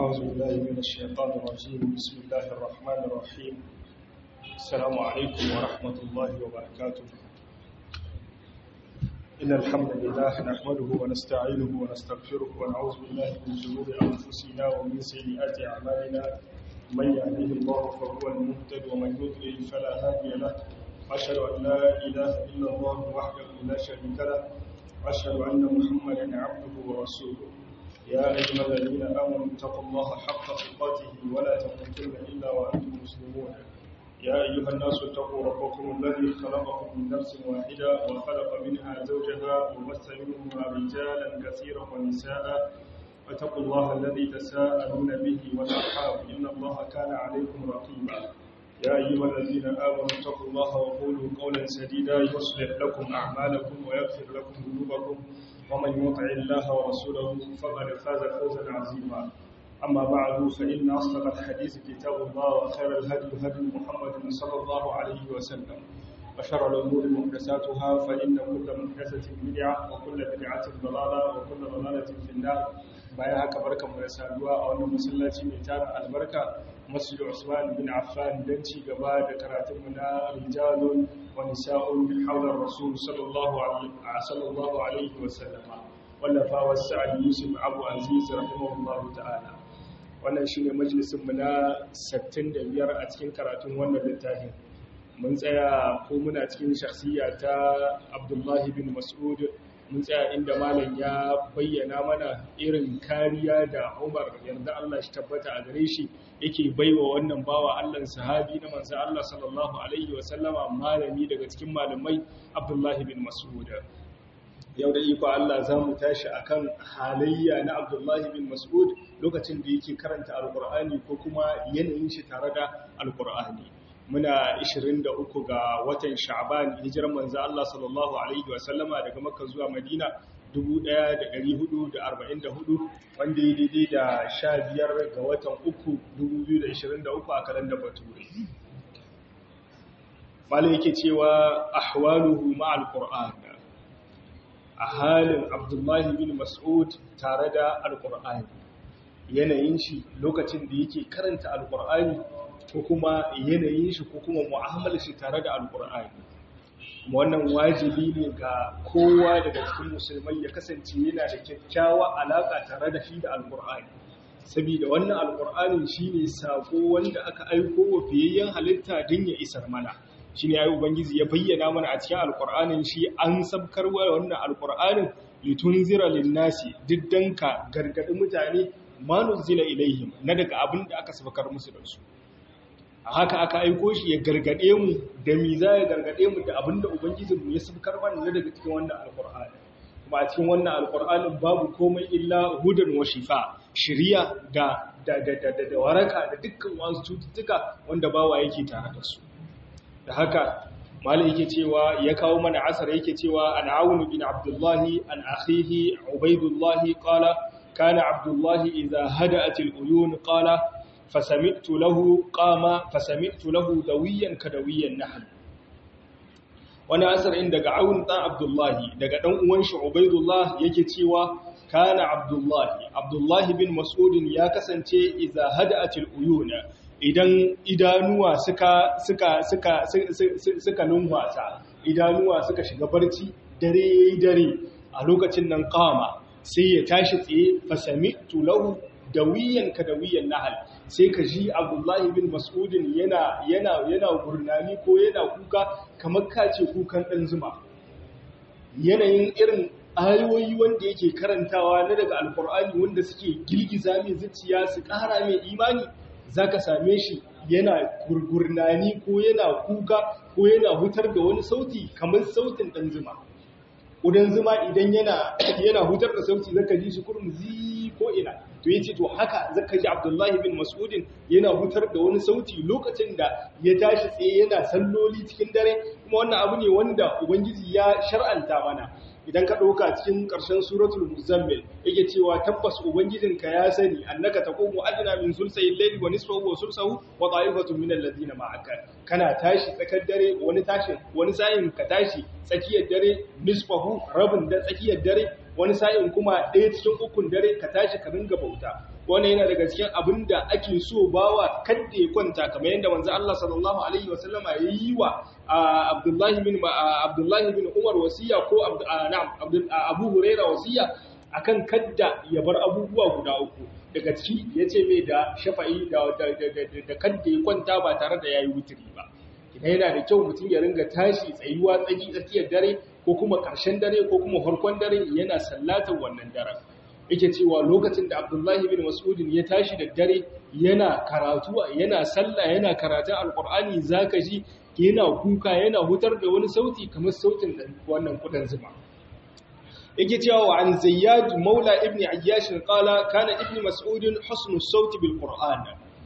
أعوذ بالله من الشيطان الرجيم. بسم الله الرحمن الرحيم. السلام عليكم ورحمة الله وبركاته. إن الحمد لله نحمده ونستعينه ونستغفره ونعوذ بالله من شرور أنفسنا ومن سيئات أعمالنا. من يهده الله فهو المهتد ومن يضلل فلا هادي له. أشهد أن لا إله إلا الله وحده لا شريك له وأشهد أن محمدا عبده ورسوله. يا أيها الذين آمنوا اتقوا الله حق تقاته ولا تموتن إلا وأنتم مسلمون. يا أيها الناس اتقوا ربكم الذي خلقكم من نفس واحدة وخلق منها زوجها وبث منهما رجالا كثيرا ونساء. واتقوا الله الذي تساءلون به والأرحام إن الله كان عليكم رقيبا. يا أيها الذين آمنوا اتقوا الله وقولوا قولا سديدا يصلح لكم أعمالكم ويغفر لكم ذنوبكم ومن يطع الله ورسوله فقد فاز فوزا عظيما. أما بعد فإن أصدق الحديث كتاب الله وخير الهدي هدي محمد صلى الله عليه وسلم وشر الأمور محدثاتها فإن كل محدثة بدعة وكل بدعة ضلالة وكل ضلالة في النار. bayan haka barkanmu da saduwa a wannan masallaci mai tarin albarka Masjid Usman bin Affan dan ci gaba da karatunmu na rijalun wa nisa'un min hawla rasul sallallahu alaihi wa sallama wallafa wa Sa'id Yusuf Abu Aziz rahimahullahu ta'ala. Wannan shine majalisin mu na 65 a cikin karatun wannan littafin. Mun tsaya ko muna cikin shakhsiyya ta Abdullah bin Mas'ud. Mun tsaya inda malam ya bayyana mana irin kariya da Umar yarda Allah shi tabbata a gare shi yake baiwa wannan bawa Allah sahabi na manzo Allah sallallahu alaihi wa sallama malami daga cikin malamai Abdullah bin Mas'ud. Yau da iko Allah zamu tashi akan halayya na Abdullah bin Mas'ud lokacin da yake karanta Alqur'ani ko kuma yanayin shi tare da Alqur'ani. Muna 23 ga watan Sha'ban hijiran manzo Allah sallallahu alaihi wa sallama daga Makka zuwa Madina 1444 wanda ya daidai da 15 ga watan 3 2023 a kalandar Bature. Malai yake cewa ahwaluhu ma'al Qur'an. A halin Abdullah bin Mas'ud tare da Al-Qur'ani. Yanayin shi lokacin da yake karanta Al-Qur'ani ko kuma yanayin shi ko kuma mu'amalar shi tare da alkur'ani. Wannan wajibi ne ga kowa daga cikin musulmai ya kasance yana da kyakkyawa alaka tare da shi da alkur'ani, saboda wannan alkur'ani shine sako wanda aka aiko wa fiyayyen halitta don ya isar mana. Shine ayi ubangiji ya bayyana mana a cikin alkur'anin shi an sabkarwa wannan alkur'anin litunzira linnasi diddanka gargadi mutane manuzila ilaihim na daga abin da aka sabkar musu da su. Haka aka aiko shi ya gargade mu da miza ya gargade mu da abinda ubangijinmu ya sabkar mana daga cikin wannan alqur'ani. Kuma a cikin wannan alqur'anin babu komai illa hudan wa shifa, shiriya da waraka da dukkan wasu cututtuka wanda bawa yake tare da su. Da haka malai yake cewa ya kawo mana asar yake cewa an Aun bin Abdullah an akhihi Ubaydullah qala kana Abdullah idha hada'at al-uyun qala فسمعت له دويا كدوي النحل. wani asar in daga Aun dan Abdullahi daga dan uwan shi Ubaydullah yake cewa kana Abdullahi bin Mas'ud ya kasance idza hada'atil uyuna idan idanuwa suka numfasa, idanuwa suka shiga barci dare a lokacin nan qama sai ya tashi tsaye fasami'tu lahu dawiyan kadawiyan nahal, sai ka ji Abdullahi bin Mas'udin yana gurnani ko yana kuka kamar kace kukan dan zuma. Yanayin irin ayoyi wanda yake karantawa na daga alkur'ani wanda suke girgiza mai zuciya su ƙara mai imani, zaka same shi yana gurnani ko yana kuka ko yana hutar da wani sauti kamar sautin dan zuma. Udan zuma idan yana hutar da sauti zaka ji shi kurmuzi ko ina. To yace to haka zaka ji Abdullah bin Mas'ud yana hutar da wani sauti lokacin da ya tashi tsaye yana salloli cikin dare, kuma wannan abu ne wanda ubangiji ya shar'anta mana. Idan ka dauka cikin ƙarshen suratul Muzammil yake cewa tabbas ubangijinka ya sani annaka taqumu adna min sulsayil layli wa nisfahu wa sulsahu wa ta'ifatun min alladhina ma'aka. Kana tashi tsakar dare wani sa'in ka tashi tsakiyar dare nisfahu rabin da tsakiyar dare wani sa'in kuma ɗaya cikin ukun dare ka tashi ka ringa bauta. Wannan yana daga cikin abin da ake so bawa kadda ya kwanta, kamar yadda manzo Allah sallallahu alaihi wasallama ya yi wa Abdullahi bin Umar wasiya ko Abu Huraira wasiya akan kadda ya bar abubuwa guda uku. Daga ciki yace mai da shafa'i da kadda ya kwanta ba tare da yayi wuturi ba. Idan yana da kyau mutum ya ringa tashi tsayuwa tsakiyar dare ko kuma ƙarshen dare ko kuma farkon dare yana sallatar wannan daren. Yake cewa lokacin da Abdullahi bin Mas'udin ya tashi da dare yana karatu, yana sallah, yana karatun Alƙur'ani, zaka ji yana kuka, yana hutar da wani sauti kamar sautin wannan kudan zuma. Yake cewa wa an Zayyad Maula ibn Ayyash qala kana ibn Mas'udin husnu sauti bil Qur'an.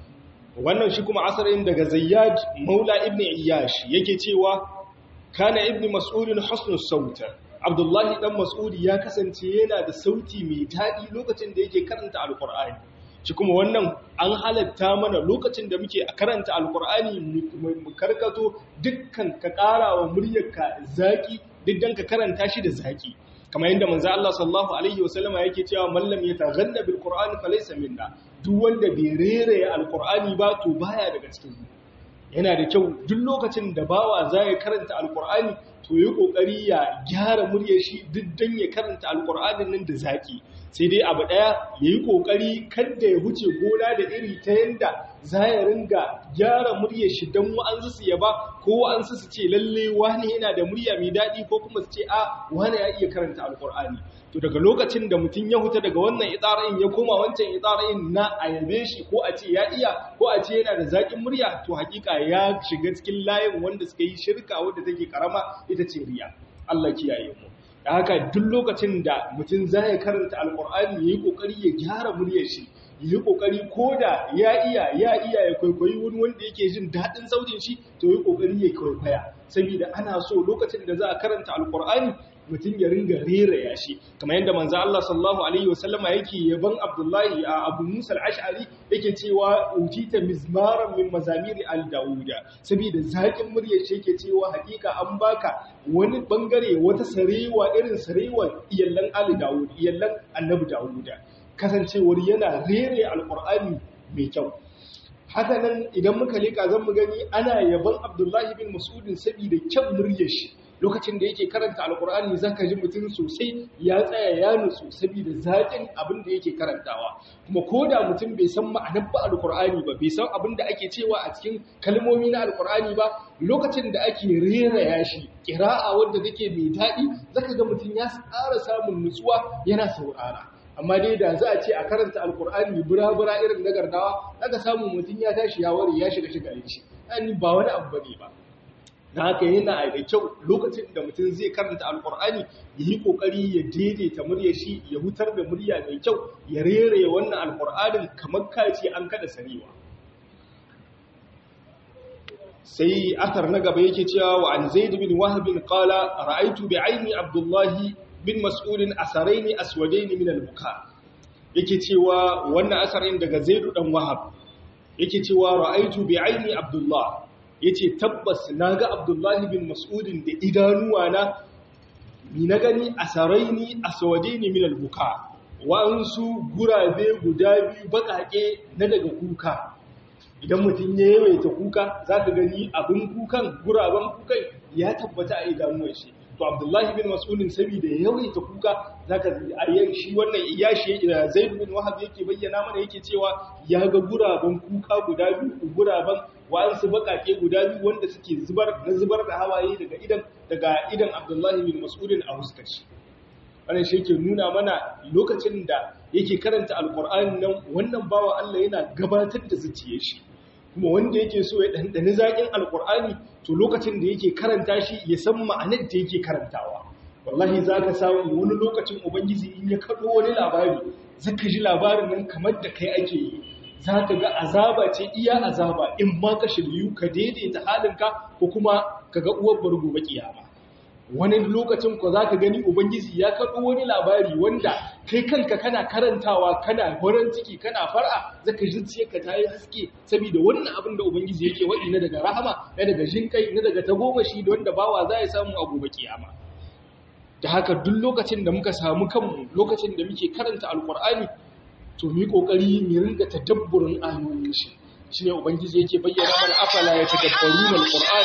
Wannan shi kuma asarin daga Zayyad Maula ibn Ayyash yake cewa kana ibn Mas'udin husnu sauti. Abdullahi dan Mas'udi ya kasance yana da sauti mai daɗi lokacin da yake karanta Alƙur'ani. Shi kuma wannan an halatta mana lokacin da muke karanta Alƙur'ani mu karkato dukkan ka ƙara wa muryarka zaki duk ka karanta shi da zaki. Kamar yadda manzo Allah sallallahu alaihi wasallama yake cewa man lam yataghanna bil Qur'ani falaysa minna. Duk wanda bai rere Alƙur'ani ba to baya daga cikin mu. Yana da kyau duk lokacin da bawa zai karanta Alƙur'ani to yi kokari ya gyara muryar shi duk dan ya karanta Alƙur'anin nan da zaki. Sai dai abu daya yayi kokari kada ya huce gona da iri ta yanda zai ringa gyara muryar shi dan wa'ansu su yaba ko wa'ansu su ce lalle wani yana da murya mai dadi ko kuma su ce a wani ya iya karanta Alƙur'ani. To daga lokacin da mutum ya huta daga wannan itsarayin ya koma wancan itsarayin na ayabe shi ko a ce ya iya ko a ce yana da zaƙin murya, to hakika ya shiga cikin layin wanda suka yi shirka wadda take karama ita ce riya. Allah kiyaye mu. Da haka duk lokacin da mutum zai karanta Alƙur'ani yayi kokari ya gyara muryar shi, yayi kokari koda ya iya kwaikwayi wani wanda yake jin dadin sautin shi, to yayi kokari ya kwaikwaya. Saboda ana so lokacin da za a karanta Alƙur'ani mutum ya ringa rera shi, kamar yadda manzo Allah sallallahu alaihi wasallama yake yaban Abdullahi Abu Musa al-Ash'ari yake cewa utita mizmaran min mazamiri al-Dawuda, saboda zakin muryar shi yake cewa hakika an baka wani bangare wata sarewa irin sarewar iyallan al-Dawud, iyallan Annabi Dawuda, kasancewar yana rere Alqur'ani mai kyau. Haka nan idan muka leka zan mu gani ana yaban Abdullahi bin Mas'udin saboda kyan muryar shi. Lokacin da yake karanta Alƙur'ani zaka ji mutum sosai ya tsaya ya nutsu saboda zaƙin abin da yake karantawa. Kuma koda mutum bai san ma'anar ba Alƙur'ani ba, bai san abin da ake cewa a cikin kalmomi na Alƙur'ani ba, lokacin da ake rera shi ƙira'a wanda take mai daɗi zaka ga mutum ya ƙara samun nutsuwa yana saurara. Amma dai da za a ce a karanta Alƙur'ani bura-bura irin na gardawa, zaka samu mutum ya tashi ya ware ya shiga shi. Ani ba wani abu bane ba. Da haka yana da kyau lokacin da mutum zai karanta Alƙur'ani ya yi ƙoƙari ya daidaita muryar shi, ya hutar da murya mai kyau, ya rere wannan Alƙur'anin kamar kace an kada sarewa. Sai athar na gaba yake cewa wa an Zaid bin Wahb qala ra'aytu bi ayni Abdullah bin Mas'ud asaraini aswadaini min al-buka. Yake cewa wannan asarin daga Zaid dan Wahab yake cewa ra'aytu bi ayni Abdullah, yace tabbas naga Abdullahi bin Mas'udin da idanuwa na ni na gani asaraini aswadaini min al-buka, wa'ansu gurabe guda biyu bakake na daga kuka. Idan mutum ya yawaita kuka zaka gani abin kukan guraben kukan ya tabbata a idanuwar shi. To Abdullahi bin Mas'udin saboda yawaita kuka zaka ayyan shi wannan iyashi Zaid bin Wahab yake bayyana mana yake cewa ya ga guraben kuka guda biyu, guraben wa'ansu bakake guda biyu wanda suke zubar da hawaye daga idan Abdullahi bin Mas'udin a huskar shi. Wannan shi yake nuna mana lokacin da yake karanta Alƙur'ani nan wannan bawa Allah yana gabatar da zuciyar shi. Kuma wanda yake so ya dandani zakin Alƙur'ani to lokacin da yake karanta shi ya san ma'anar da yake karantawa. Wallahi zaka samu wani lokacin ubangiji in ya kado wani labari zaka ji labarin nan kamar da kai ake yi. Zaka ga azaba ce iya azaba in ma ka shiryu ka daidaita halinka ko kuma kaga uwar bargo kiyama. Wani lokacin ko zaka gani ubangiji ya kado wani labari wanda kai kanka kana karantawa kana horon ciki kana far'a zaka ji ka tayi haske saboda wannan abin da ubangiji yake wadi na daga rahama na daga jinkai na daga tagomashi da wanda bawa zai samu a gobe kiyama. da haka duk lokacin da muka samu kanmu lokacin da muke karanta alkur'ani to mu yi kokari mu ringa tadabburin ayoyin shi shine ubangiji yake bayyana mana afala ya tadabbaruna alkur'an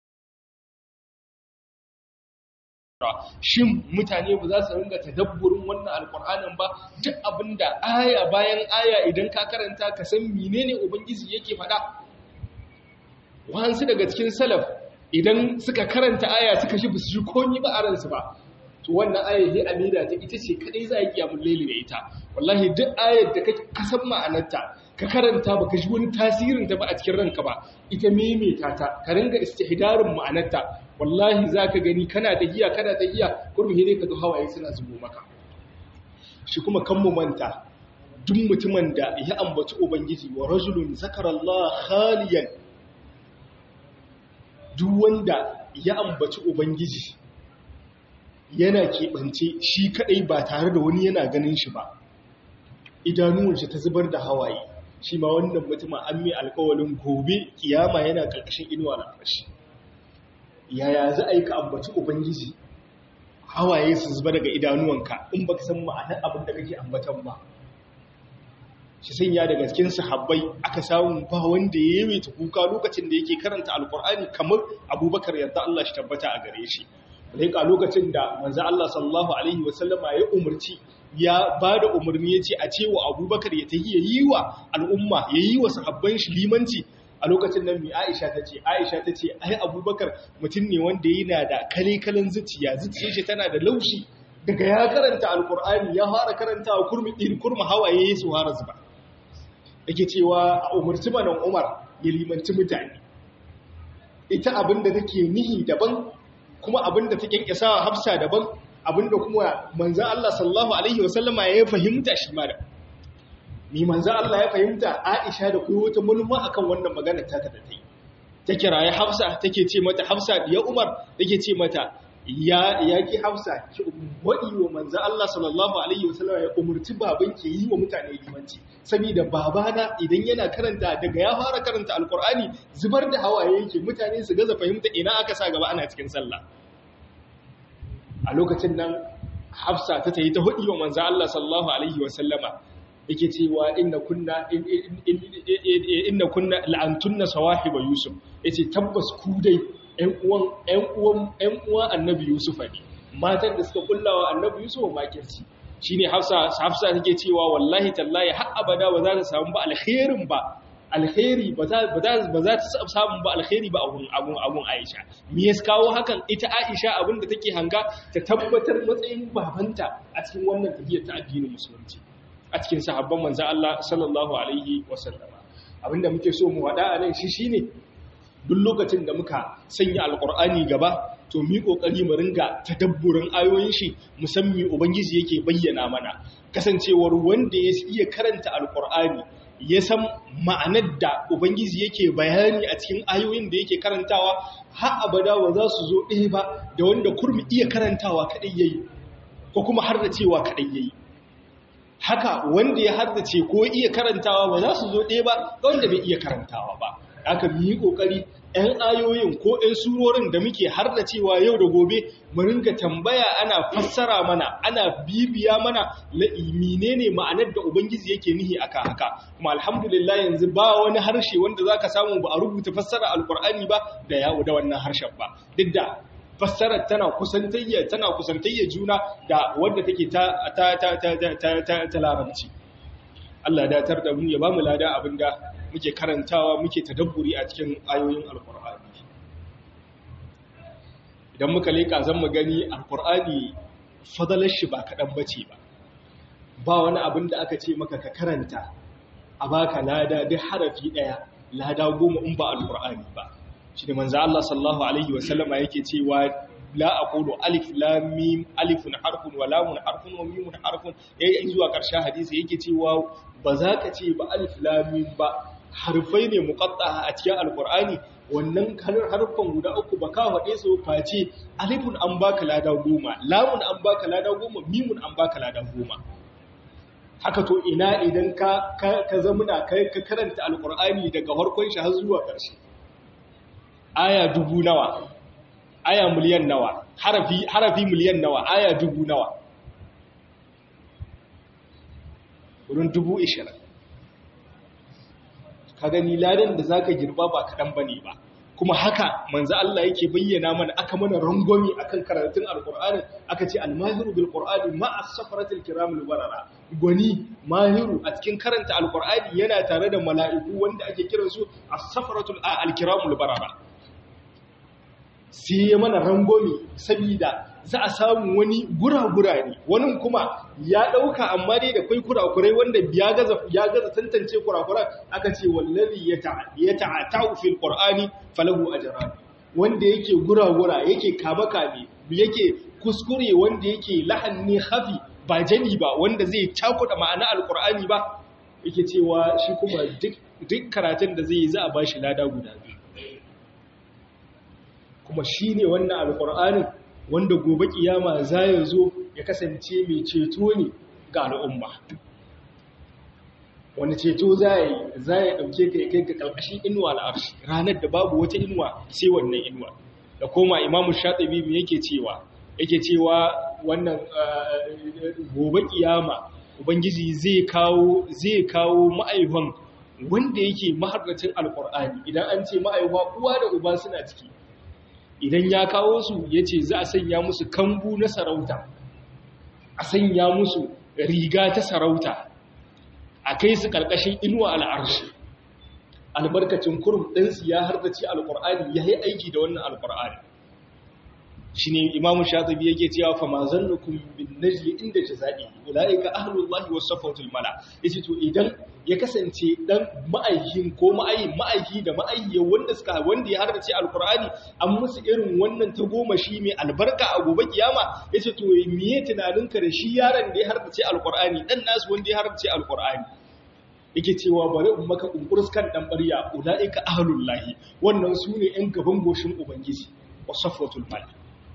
shin mutane ba za su ringa tadabburin wannan alkur'anin ba duk abinda aya bayan aya idan ka karanta ka san menene ubangiji yake faɗa. Wahansu daga cikin salaf idan suka karanta aya suka shi basu ji komai ba a ransu ba to wannan ayar ne amira ta ita ce kadai za a yi kiyamul laili da ita. Wallahi duk ayar da ka san ma'anarta ka karanta baka ji wani tasirin ta ba a cikin ranka ba ita maimaita ta ka ringa istihdarin ma'anarta wallahi zaka gani kana tahiya kurmi ne kaga hawaye suna zubo maka. Shi kuma kan mu manta duk mutumin da ya ambaci ubangiji wa rajulun zakarallaha khaliyan, duk wanda ya ambaci ubangiji yana keɓance shi kaɗai ba tare da wani yana ganin shi ba, idanuwan shi ta zubar da hawaye, shi ma wannan mutumin an mai alƙawalin gobe kiyama yana ƙarƙashin inuwa na ƙarshe. Yaya za a yi ka ambaci ubangiji hawaye su zuba daga idanuwanka in baka san ma'anar abin da kake ambatan ba? Shi sanya daga cikin sahabbai aka samu ba wanda ya yi ta kuka lokacin da yake karanta alkur'ani kamar Abubakar yadda Allah shi tabbata a gare shi. Laika lokacin da manzo Allah sallallahu alaihi wasallama ya umarci ya bada umarni yace a cewa Abubakar ya tahi yayi wa al'umma yayi wa sahabban shi limanci, a lokacin nan mai Aisha tace ai Abubakar mutum ne wanda yana da kalekalan zuciyar shi tana da laushi, daga ya karanta alkur'ani ya fara karantawa kurma hawaye su fara zuba. Yake cewa a umarci manan Umar ya limanci mutane, ita abinda take nihi daban kuma abinda take kyasawa Hafsa daban, abinda kuma manzon Allah sallallahu alaihi wasallama ya fahimta shi ma da ni manzon Allah ya fahimta. Aisha da koyo wata mulma akan wannan magana ta ta tai ta kiraye Hafsa take ce mata Hafsa ya Umar take ce mata ya ki Hafsa ki wadi wa manzo Allah sallallahu alaihi wasallam ya umurci babanki yi wa mutane limanci, saboda babana idan yana karanta daga ya fara karanta alqur'ani zubar da hawaye yake, mutane su gaza fahimta ina aka sa gaba ana cikin sallah. A lokacin nan Hafsa ta tayi ta hudi wa manzo Allah sallallahu alaihi wasallama yake cewa inna kunna la'antunna sawahiba Yusuf, yace tabbas ku dai ‘yan uwan annabi Yusuf ne, matan da suka kullawa annabi Yusuf makirci. Shi ne Hafsa take cewa wallahi tallahi har abada ba za ta samu ba alkhairin ba, alkhairi ba za ta samu ba alkhairi ba abun Aisha. Me ya kawo hakan? Ita Aisha abin da take hanga ta tabbatar matsayin babanta a cikin wannan tafiyar ta addinin musulunci, a cikin sahabban manzon Allah sallallahu alaihi wasallama. Abinda muke so mu wada a nan shi shine duk lokacin da muka sanya alkur'ani gaba to mu yi kokari mu ringa tadabburin ayoyin shi, musamman ubangiji yake bayyana mana, kasancewar wanda ya iya karanta alkur'ani ya san ma'anar da ubangiji yake bayani a cikin ayoyin da yake karantawa har abada ba za su zo ɗaya ba da wanda kurmi iya karantawa kadai yayi ko kuma har da cewa kadai yayi. Haka wanda ya haddace ko iya karantawa ba za su zo ɗaya ba ga wanda bai iya karantawa ba. Aka yi kokari ɗan ayoyin ko ɗan surorin da muke har da cewa yau da gobe mu ringa tambaya, ana fassara mana, ana bibiya mana menene ma'anar da ubangiji yake nihi aka haka. Kuma alhamdulillah yanzu ba wani harshe wanda zaka samu ba a rubuta fassara alkur'ani ba da yawo da wannan harshen ba, duk da fassarar tana kusantayya juna da wanda take ta larabci. Allah ya datar da mu ya bamu lada abinda muke karantawa muke tadabburi a cikin ayoyin alkur'ani. Idan muka leka zan mu gani alkur'ani fadalar shi ba kaɗan bace ba wani abin da aka ce maka ka karanta a baka lada duk harafi ɗaya lada 10 in ba alkur'ani ba. Shi da manzo Allah sallallahu alaihi wasallama yake cewa la aqulu alif lam mim alifun harfun wa lamun harfun wa mimun harfun, yayin zuwa ƙarshen hadisi yake cewa ba za ka ce ba alif lam mim ba, harfai ne muqatta'a a cikin alqur'ani, wannan harfan guda uku ba ka faɗe su face alifun an baka lada 10, lamun an baka lada 10, mimun an baka lada 10. Haka to ina idan ka zamuna ka karanta alqur'ani daga farkon shi har zuwa ƙarshe aya 1000 nawa, aya miliyan nawa, harafi miliyan nawa, aya 1000 nawa, wurin 20,000. Ka gani ladan da zaka girba ba kaɗan bane ba. Kuma haka manzo Allah yake bayyana mana, aka mana rangwami akan karatun alqur'ani, aka ce almahiru bil qur'ani ma'a safaratil kiramul barara. Gwani mahiru a cikin karanta alqur'ani yana tare da mala'iku wanda ake kiransu as-safaratul al-kiramul barara. Sai ya mana rangwami saboda za a samu wani gura-gura ne, wani kuma ya ɗauka amma dai da kwai kurakurai wanda ya gaza tantance kurakuran, aka ce wallazi ya ta'ata'u fil qur'ani falahu ajran, wanda yake gura-gura, yake kame yake kuskure, wanda yake lahanni khafi ba jali ba, wanda zai cakuda ma'ana alqur'ani ba, yake cewa shi kuma duk karatun da zai yi za a bashi lada guda biyu. Kuma shine wannan alqur'anin wanda gobe kiyama za ya zo ya kasance mai ceto ne ga al'umma. Wani ceto za ya ɗauke ka ya kai ka ƙarƙashin inuwa al'arshi, ranar da babu wata inuwa sai wannan inuwa. Da koma Imamu Shatibi yake cewa wannan gobe kiyama Ubangiji zai kawo ma'aihon wanda yake maharracin alƙur'ani. Idan an ce ma'aihuwa, uwa da uba suna ciki. Idan ya kawo su, ya ce za a sanya musu kambu na sarauta, a sanya musu riga ta sarauta, a kai su ƙarƙashin inuwa al'arshi. Albarkacin kurum ɗansu ya hardace alƙur'ani, ya yi aiki da wannan alƙur'ani. Shi ne Imamu Shatibi yake cewa fa ma zannukum bin najli inda jaza'i ulaika ahlullahi was safatul mala. Yace to idan ya kasance dan ma'aikin ko ma'aiki da ma'ayyi wanda ya hardace alqur'ani an musu irin wannan ta goma shi mai albarka a gobe kiyama, yace to miye tunaninka da shi yaron da ya hardace alqur'ani, dan nasu wanda ya hardace alqur'ani. Yake cewa bari in maka kunkurus kan dan bariya ulaika ahlullahi, wannan sune ɗan gaban goshin ubangiji was safatul mala.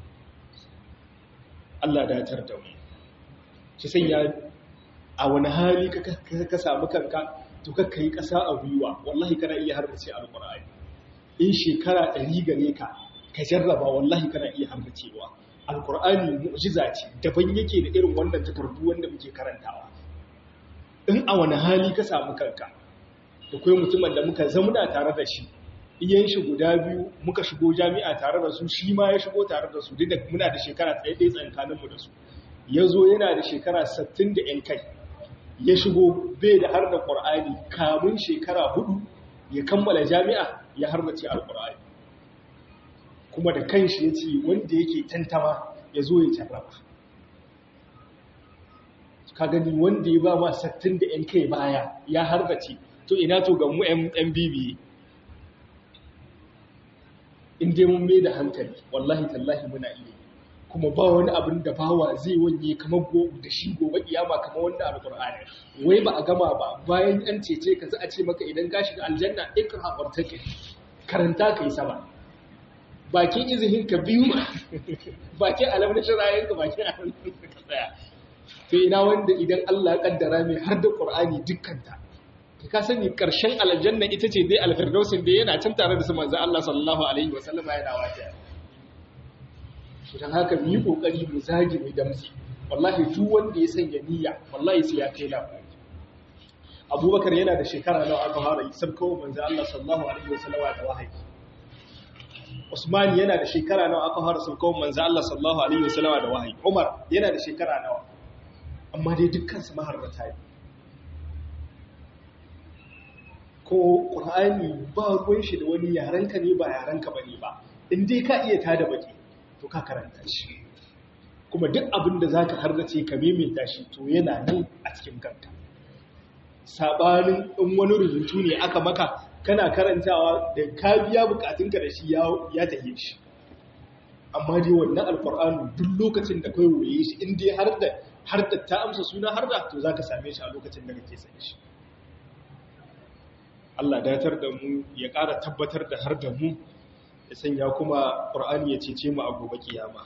Allah datar da mu. Shi sanya a wani hali ka samu kanka, to kakka yi ƙasa a gwiwa, wallahi kana iya harbace alƙur'ani. In shekara 100 gare ka jarraba, wallahi kana iya harbacewa. Alƙur'ani mu'jiza ce, daban yake da irin wannan takardu wanda muke karantawa. In a wani hali ka samu kanka, da kai mutumin da muka zamuna tare da shi, iyan shi guda biyu muka shigo jami'a tare da su, shi ma ya shigo tare da su, duk da muna da shekara ɗaya tsakaninmu da su. Ya zo yana da shekara 60 da ‘yan kai, ya shigo bai da har da ƙur'ani, kamun shekara 4 ya kammala jami'a ya harbace alƙur'ani. Kuma da kanshi ya ce wanda yake tantama ya zo ya jarraba. Ka gani wanda ya ba ma 60 da ‘yan kai baya ya harbace, to ina to ga mu ‘yan bibiye. In dai mun mai da hankali, wallahi tallahi muna iya. Kuma ba wani abin da bawa zai wanye kamar da shi gobe kiyama kamar wannan alqur'ani. Wai ba a gama ba, bayan an cece ka za a ce maka idan ka shiga aljanna ikra wartaqi, karanta kai sama. Bakin izihin ka biyu, bakin alamar shirayen ka, bakin alamar ka tsaya. To ina wanda idan Allah ya kaddara mai har da qur'ani dukkanta, ka sani ƙarshen aljanna ita ce dai alfirdausin da yana can tare da su manzo Allah sallallahu alaihi wasallam yana wata. Dan haka mu yi kokari mu zagi mu damsi, wallahi duk wanda ya sanya niyya wallahi sai ya kai labari. Abubakar yana da shekara nawa aka fara yi sabkawo manzo Allah sallallahu alaihi wasallam da wahayi. Usman yana da shekara nawa aka fara sabkawo manzo Allah sallallahu alaihi wasallam da wahayi. Umar yana da shekara nawa, amma dai dukkan su maharrata ne. Ko ƙur'ani ba ruwan shi da wani yarenka ne ba yarenka ba ne ba, in dai ka iya tada baki to ka karanta shi, kuma duk abin da za ka hargace ka maimaita shi to yana nan a cikin kanka. Saɓanin in wani rubutu ne aka maka kana karantawa da ka biya bukatunka da shi ya tafiye shi. Amma dai wannan alƙur'ani duk lokacin da kai woye shi, in dai har da ta amsa suna har da, to za ka same shi a lokacin da kake sani shi. Allah datar da mu, ya ƙara tabbatar da har da mu, ya sanya kuma ƙur'ani ya cece mu a gobe kiyama.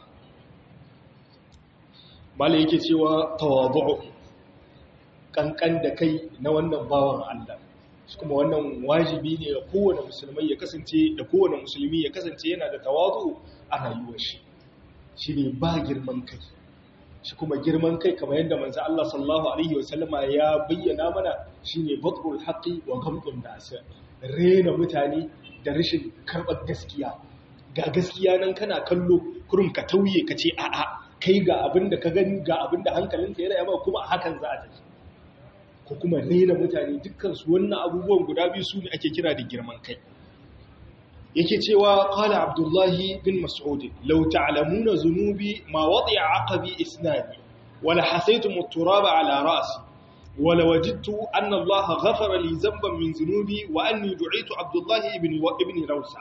Mala yake cewa tawadu'u, kankan da kai na wannan bawan Allah. kuma wannan wajibi ne ga kowane musulmi ya kasance yana da tawazu a rayuwar shi shine ba girman kai. Shi kuma girman kai kamar yadda manzo Allah sallallahu alaihi wasallama ya bayyana mana shine batrul haqqi wa ghamdun nas, rena mutane da rashin karbar gaskiya. Ga gaskiya nan kana kallo kurum ka tauye ka ce a'a kai ga abinda ka gani ga abinda hankalinka ya raya maka kuma a hakan za a tafi. Ko kuma rena mutane, dukkan su wannan abubuwan guda biyu su ne ake kira da girman kai. yake cewa qala abdullahi bin mas'ud law ta'lamuna zunubi ma wadi'a aqabi isnadi wala hasaytum at-turaba ala ra'si wala wajidtu anna allaha ghafara li dhanban min zunubi wa anni du'itu abdullahi ibn rawsa.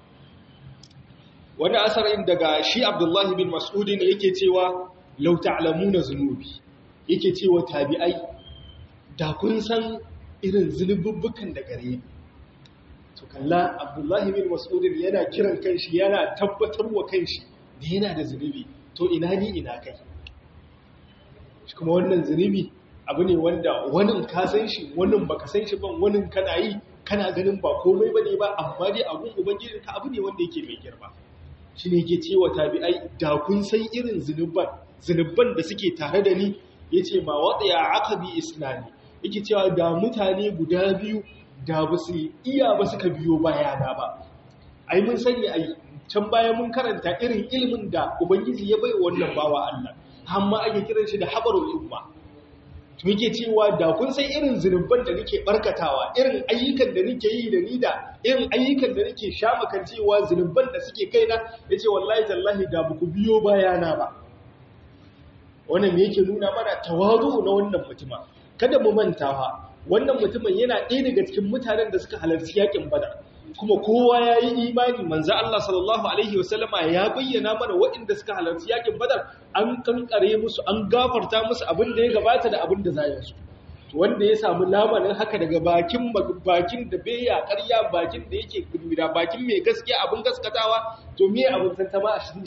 wannan asarin daga shi abdullahi bin mas'ud ne yake cewa law ta'lamuna zunubi, yake cewa tabi'ai da kun san irin zunububbukan da gare ni. To kalla Abdullahi bin Mas'ud yana kiran kanshi, yana tabbatarwa kanshi da yana da zunubi, to ina ni ina kai. Shi kuma wannan zunubi abu ne wanda wani ka san shi, wani baka san shi ban, wani kana yi kana ganin ba komai bane ba, amma dai abun ubangiji ka abu ne wanda yake mai girma. Shi ne yake cewa tabi'ai da kun san irin zunuban da suke tare da ni, yace ma wadiya aqabi islami, yake cewa da mutane guda biyu da ba su iya ba suka biyo bayana ba. Ai mun sani ai can baya mun karanta irin ilimin da ubangiji ya bai wannan bawa Allah, amma ake kiran shi da habarul umma. To yake cewa da kun san irin zunuban da nake barkatawa, irin ayyukan da nake yi da ni da irin ayyukan da nake shamakancewa zunuban da suke kaina, yace wallahi tallahi da ba ku biyo bayana ba. Wannan yake nuna mana tawazu na wannan mutuma. Kada mu manta fa wannan mutumin yana ɗaya daga cikin mutanen da suka halarci yakin Badar, kuma kowa ya yi imani. Manzo Allah sallallahu alaihi wasallama ya bayyana mana waɗanda suka halarci yakin Badar an kankare musu, an gafarta musu abin da ya gabata da abin da za ya su. Wanda ya samu lamarin haka daga bakin da bai ya ƙarya, bakin da yake gudura, bakin mai gaskiya abin gaskatawa, to me abin tantama a cikin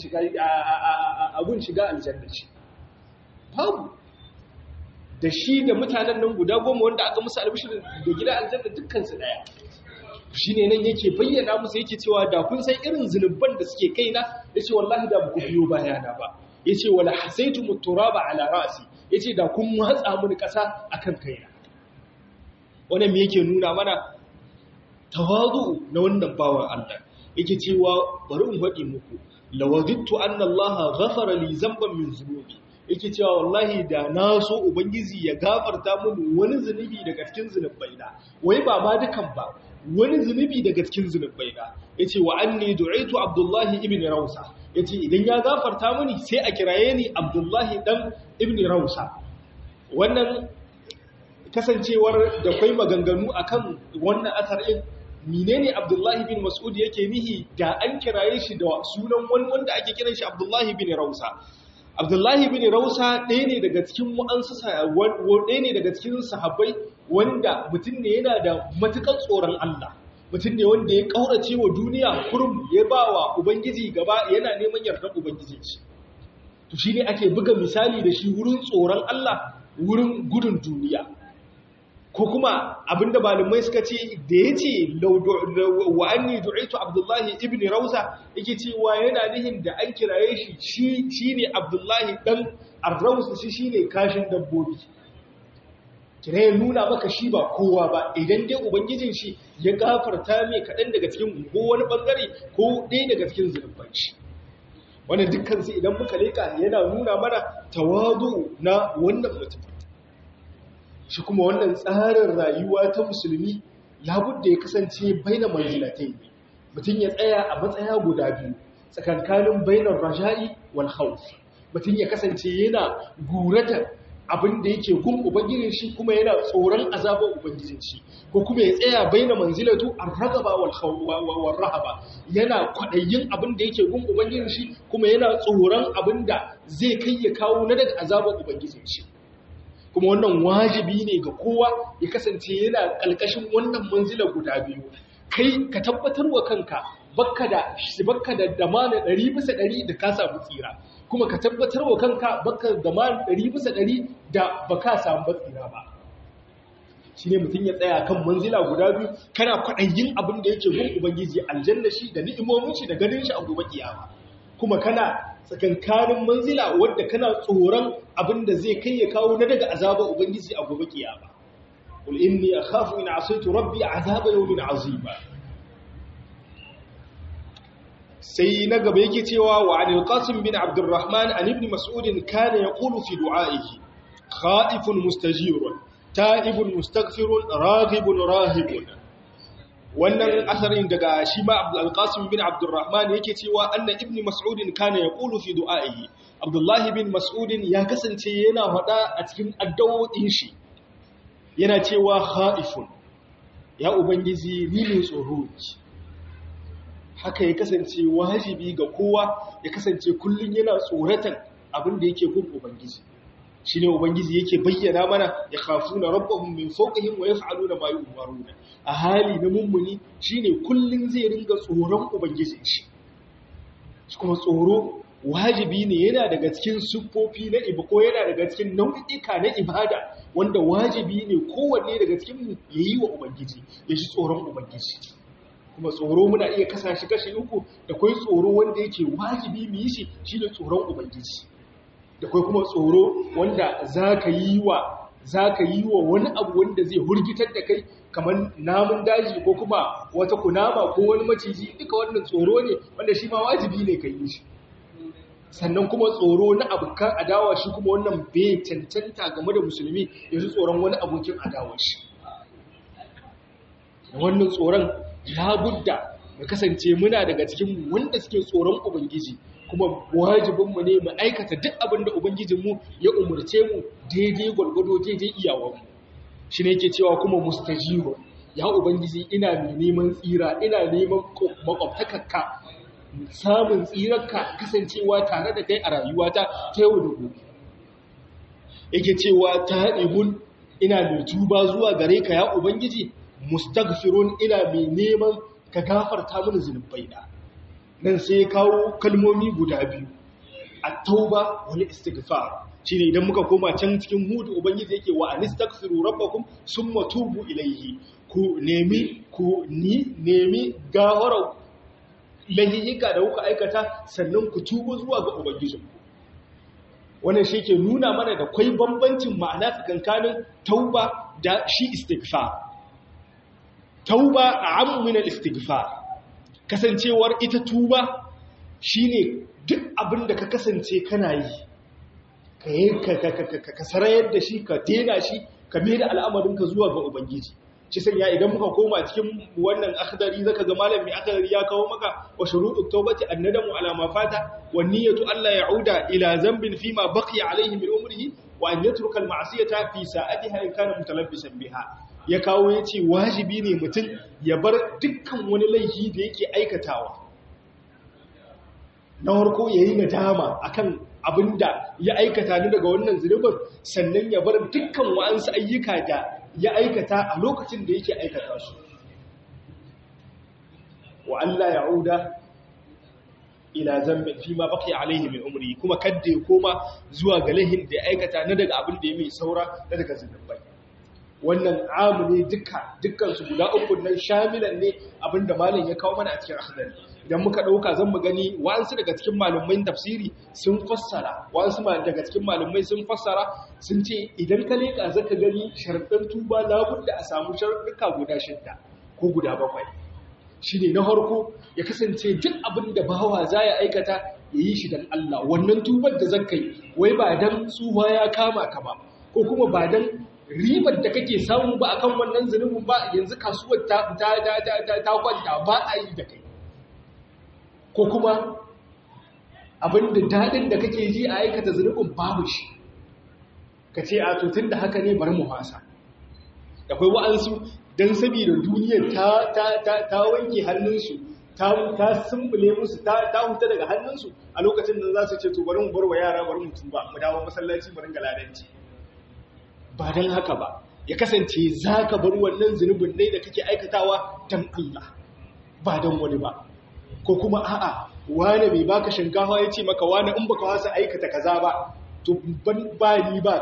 shiga aljanna ce babu. Da shi da mutanen nan guda 10 wanda aka musu albishir da gida aljanna dukkansu daya. Shi ne nan yake bayyana musu, yake cewa da kun san irin zunuban da suke kaina, yace wallahi da ba ku biyo bayana ba. Yace wala hasaytum turaba ala ra'si, yace da kun watsa mini kasa akan kaina. Wannan me yake nuna mana tawazu na wannan bawan Allah. Yake cewa bari in faɗi muku, lawadittu anna Allah ghafara li zamban min zunubi. Yake cewa wallahi da na so ubangiji ya gafarta mini wani zunubi daga cikin zunubaina, wai ba ma dukan ba, wani zunubi daga cikin zunubaina. Yace wa anni du'itu abdullahi ibn rawsa, yace idan ya gafarta mini sai a kiraye ni abdullahi dan ibn rawsa. Wannan kasancewar da kai maganganu akan wannan asar din, menene abdullahi bin mas'ud yake nihi da an kiraye shi da sunan wani wanda ake kiran shi abdullahi bin rawsa. Abdullahi bin Rausa ɗaya ne daga cikin sahabbai wanda mutum ne yana da matuƙar tsoron Allah, mutum ne wanda ya ƙaurace wa duniya kurum ya ba wa Ubangiji gaba, yana neman yardar Ubangiji shi. To shi ne ake buga misali da shi wurin tsoron Allah, wurin gudun duniya. Ko kuma abinda malamai suka ce da ya ce wa anni du'itu Abdullahi ibn Rausa, yake cewa yana nihin da an kiraye shi ne Abdullahi dan Ar-Rausa, shi ne kashin dabbobi. Kira ya nuna maka shi ba kowa ba, idan dai ubangijin shi ya gafarta mai kaɗan daga cikin ko wani bangare ko ɗaya daga cikin zunuban shi. Wannan dukkan su idan muka leka yana nuna mana tawadu na wannan mutum. Shi kuma wannan tsarin rayuwa ta musulmi labudda ya kasance baina manzilatai, mutum ya tsaya a matsaya guda biyu tsakankanin bainar raja'i wal khawf. Mutum ya kasance yana gurata abin da yake gun ubangijin shi kuma yana tsoron azabar ubangijin shi, ko kuma ya tsaya baina manzilatu ar-ragaba wal rahaba, yana kwadayin abin da yake gun ubangijin shi kuma yana tsoron abin da zai kai ya kawo na daga azabar ubangijin shi. Kuma wannan wajibi ne ga kowa ya kasance yana ƙalƙashin wannan manzila guda biyu. Kai ka tabbatar wa kanka bakka da damana 100% da ka samu tsira, kuma ka tabbatar wa kanka bakka da damana 100% da baka samu tsira ba. shine mutum ya tsaya kan manzila guda biyu, kana kwaɗayin abin da yake gun ubangiji aljanna shi da ni'imomin shi da ganin shi a gobe kiyama, kuma kana tsakankanin manzila wadda kana tsoron abin da zai kai ya kawo na daga azaba ubangiji a gobe kiyama. qul inni akhafu in asaitu rabbi azaba yawmin azima. sai na gaba yake cewa wa anil qasim bin abdurrahman an ibn mas'ud kana yaqulu fi du'a'ihi khaifun mustajirun ta'ibun mustaghfirun raghibun rahibun. wannan asarin daga shi ma al-qasim bin abdurrahman yake cewa anna ibn mas'ud kana yaqulu fi du'a'ihi, abdullah bin mas'ud ya kasance yana hada a cikin addu'o'in shi yana cewa khaifun, ya ubangiji ni ne tsoro. haka ya kasance wajibi ga kowa ya kasance kullun yana tsoratan abin da yake gun ubangiji. shine ubangiji yake bayyana mana ya khafuna rabbahum min fawqihim wa yaf'aluna ma yu'maruna. a hali na mummuni shine kullun zai ringa tsoron ubangijin shi. kuma tsoro wajibi ne, yana daga cikin siffofi na ko yana daga cikin nau'ika na ibada wanda wajibi ne kowanne daga cikin mu yayi wa ubangiji, ya ji tsoron ubangiji. kuma tsoro muna iya kasa shi kashi uku, da kai tsoro wanda yake wajibi mu yi shi shine tsoron ubangiji, da kai kuma tsoro wanda zaka yi wa wani abu wanda zai hurgitar da kai kamar namun daji ko kuma wata kunama ko wani maciji. duka wannan tsoro ne wanda shi ma wajibi ne ka yi shi. sannan kuma tsoro na abokan adawa shi kuma wannan bai cancanta game da musulmi ya ji tsoron wani abokin adawar shi. wannan tsoron ya budda ya kasance muna daga cikin wanda suke tsoron ubangiji, kuma wajibinmu ne mu aikata duk abin da ubangijinmu ya umarce mu daidai gwargwado daidai iyawanmu. shi ne yake cewa kuma mustajiru, ya ubangiji ina mai neman tsira, ina neman makwabtakarka, samun tsirarka kasancewa tare da kai a rayuwata ta yau da gobe. yake cewa ta ibun, ina mai tuba zuwa gare ka ya ubangiji, mustaghfirun, ina mai neman ka gafarta mini zunubaina. nan sai kawo kalmomi guda biyu, at-tauba wal istighfar. shine idan muka koma can cikin hudu ubangiji yake wa anistaghfiru rabbakum summa tubu ilayhi, ku nemi gafara lahiyyika da kuka aikata sannan ku tuba zuwa ga ubangijinku. wannan shi ke nuna mana da kwai bambancin ma'ana tsakankanin tauba da shi istighfar. tauba a'ammu min al-istighfar, kasancewar ita tuba shine duk abin da ka kasance kana yi ka sarayar da shi, ka dena shi, ka mai da al'amarinka zuwa ga ubangiji. shi sanya idan muka koma cikin wannan akhdari zaka ga malami akhdari ya kawo maka wa shurutut tawbati annadamu ala ma fata wa niyyatu alla ya'uda ila dhanbin fima baqiya alayhi min umrihi wa an yatruka al-ma'siyata fi sa'atiha in kana mutalabbisan biha. ya kawo yace wajibi ne mutum ya bar dukkan wani laifi da yake aikatawa. na farko yayi nadama akan abinda ya aikata ni daga wannan zunubin, sannan ya bar dukkan wa'ansu ayyuka da ya aikata a lokacin da yake aikata su. wa Allah ya'uda ila zambin fi ma baqi alaihi min umri, kuma kadda ya koma zuwa ga lahin da ya aikata na daga abin da ya mai saura na daga zunubai. wannan amu ne dukkan su guda uku nan shamilan ne abinda malam ya kawo mana a cikin akhdari. idan muka dauka zan mu gani wa'ansu daga cikin malumai tafsiri sun fassara, wa'ansu daga cikin malumai sun fassara sun ce idan ka leka zaka gani sharuɗan tuba labudda a samu sharuɗuka guda 6 ko guda 7. shine na farko ya kasance duk abin da bawa za ya aikata ya yi shi dan Allah. wannan tubar da zaka yi wai ba dan tsuwa ya kama ka ba, ko kuma ba dan ribar da kake samu ba akan wannan zunubin ba, yanzu kasuwar ta kwanta ba a yi da kai, ko kuma abinda dadin da kake ji a aikata zunubin babu shi, ka ce a tutun da haka ne bari mu fasa. akwai wa'ansu don saboda duniyar ta wanke hannunsu, ta sumbule musu, ta huta daga hannunsu, a lokacin da za su ce to bari mu bar wa yara, bari mu tuba, mu dawo masallaci, bari ga ladanci. ba don haka ba, ya kasance za ka bar wannan zunubin ne da kake aikatawa don Allah, ba don wani ba. ko kuma a'a wane mai baka shinkafa ya ce maka wane in baka wasa aikata kaza ba to ba ni ba kai,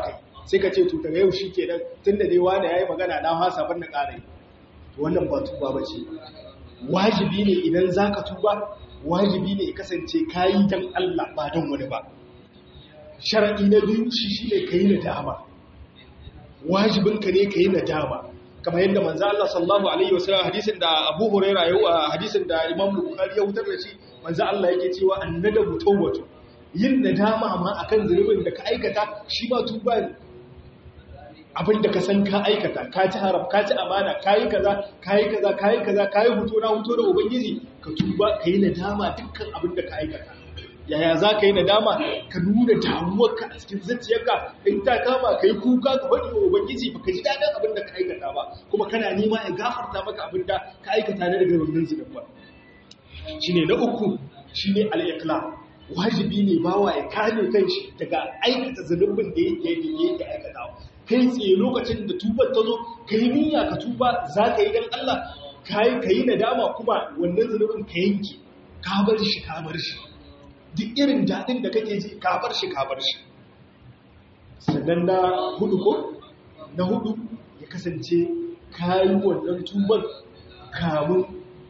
sai ka ce to daga yau shikenan tunda dai wani yayi magana na hasa ban na ƙara wannan ba tuba bace wajibi ne idan zaka tuba wajibi ne kasance kayi dan Allah ba dan wani ba sharadi na biyu shine kayi nadama wajibinka ne kayi nadama kamar yadda manzo Allah sallallahu alaihi wasallam hadisin da Abu Hurairah hadisin da Imam Bukhari ya wutar da shi manzo Allah yake cewa annadabu tawbatu yin nadama ma akan zunubin da ka aikata shi ma tuba ne abin da ka san ka aikata ka ci haram ka ci amana kayi kaza kayi huto na huto da ubangiji ka tuba ka yi nadama dukkan abin da ka aikata yaya za ka yi nadama ka nuna damuwarka a cikin zuciyarka in ta kama ka yi kuka ka faɗi wa ubangiji ba ka ji daɗin abin da ka aikata ba kuma kana nema ya gafarta maka abin da ka aikata na daga wannan zunubin shine na uku shine al-iqla wajibi ne bawa ya kame kanshi daga aikata zunubin da yake aikatawa kai tsaye lokacin da tubar ta zo ka yi niyya ka tuba za ka yi don Allah ka yi nadama kuma wannan zunubin ka yanki ka bar shi duk irin daɗin da kake ji ka bar shi sannan na hudu ya kasance ka yi wannan tubar kamun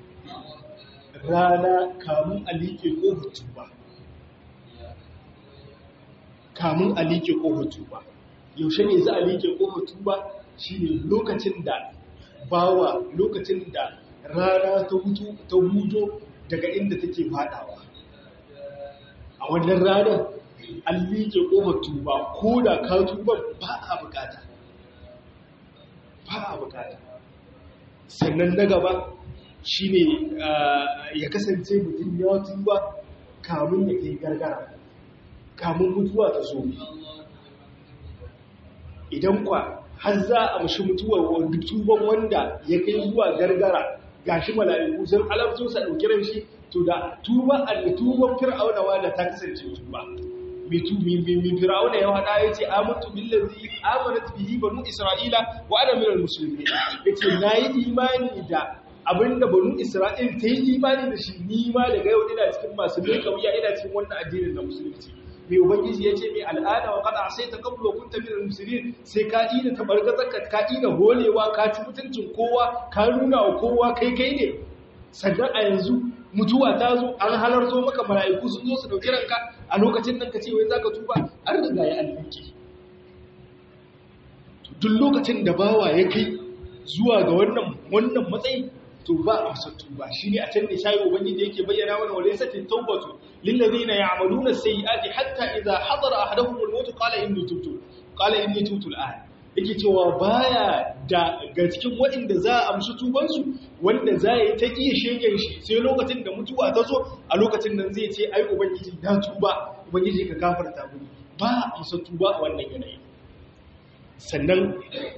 a liƙe ƙofar tuba yaushe ne za a liƙe ƙofar tuba shi ne lokacin da rana ta hudo daga inda take fadawa a wannan ranar an liƙe ƙofar tuba ko da ka tuba ba a bukata sannan na gaba shi ne ya kasance mutum ya tuba kamun ya kai gargara kamun mutuwa ta zo idan kwa har za a mashi mutuwar tuban wanda ya kai zuwa gargara gashi mala'iku sun alamso sa dauki ran shi to da tuban fir'auna wanda ta kasance tuba min fir'auna ya hada yace amantu billazi amanat bihi banu isra'ila wa ana minal muslimin yace nayi imani da abinda banu isra'il ta yi imani da shi ni ma daga yau ina cikin masu mai kauya ina cikin wannan addinin na musulunci mai ubangiji ya ce mai al'ada wa kada sai ta kablo kunta min al-muslimin sai ka ida tabargazaka ka ida holewa ka ci mutuncin kowa ka nuna wa kowa kai ne sannan a yanzu mutuwa ta zo an halarto maka mala'iku sun zo su dauki ranka a lokacin nan ka ce wai zaka tuba an riga ya alƙi duk lokacin da bawa ya kai zuwa ga wannan matsayi to ba a masa tuba shine a can ne shayi ubangiji yake bayyana mana walaysatit tawbatu lil ladina ya'maluna sayyi'ati hatta idha hadara ahaduhum al-maut qala inni tubtu al-an yake cewa baya da ga cikin waɗanda za a amshi tuban su wanda za yi ta kiye shegen shi sai lokacin da mutuwa ta zo a lokacin nan zai ce ai ubangiji na tuba ubangiji ka gafarta mu ba a amsa tuba a wannan yanayi sannan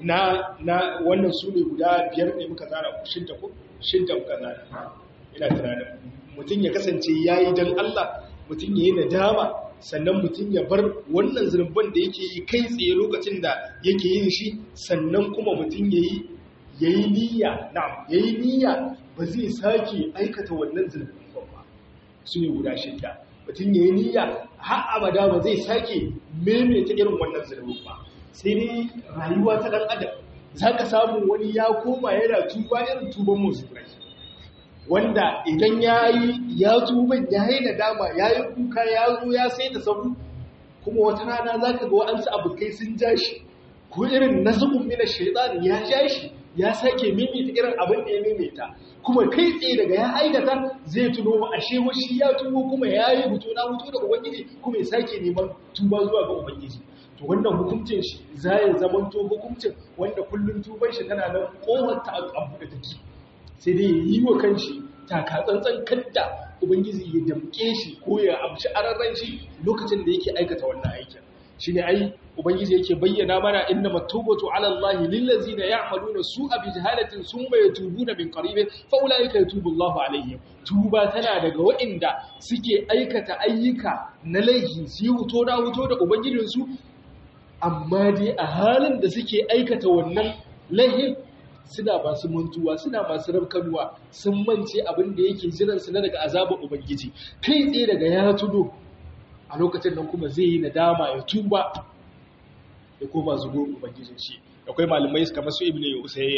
na wannan su ne guda biyar ne muka zara shinta muka zara ina tunanin mutum ya kasance ya yi don Allah mutum ya yi nadama sannan mutum ya bar wannan zunuban da yake yi kai tsaye lokacin da yake yin shi sannan kuma mutum ya yi niyya ba zai sake aikata wannan zunuban ba su ne guda shidda mutum ya yi niyya har abada ba zai sake maimaita irin wannan zunuban ba sai dai rayuwa ta ɗan adam za ka samu wani ya koma yana tuba irin tuban musulmai wanda idan ya tuban ya yi nadama ya yi kuka ya zo ya sai da sabu kuma wata rana za ka ga wa'ansu abokai sun ja shi ko irin nasibin mina shaitan ya ja shi ya sake mimita irin abin da ya mimita kuma kai tsaye daga ya aikata zai tuno ashe shi ya tuno kuma ya yi hutu da ubangiji kuma ya sake neman tuba zuwa ga ubangiji to wannan hukuncin shi zai zamanto hukuncin wanda kullun tuban shi tana nan kohar ta abu da take sai dai yi wa kanshi taka tsantsan kadda ubangiji ya damke shi ko ya amshi ararran shi lokacin da yake aikata wannan aikin shine ai ubangiji yake bayyana mana inna matubatu ala allahi lil ladzina ya'maluna su'a bi jahalatin thumma yatubuna min qaribin fa ulaika yatubu allahu alaihim tuba tana daga waɗanda suke aikata ayyuka na laifi su yi huto da ubangijinsu amma dai a halin da suke aikata wannan lahin suna masu mantuwa suna masu rabkanuwa sun mance abin da yake jiransu na daga azabar ubangiji kai tsaye daga ya tudo a lokacin nan kuma zai yi nadama ya tuba ya koma zuwa ubangijin shi. Akwai malamai kamar su ibn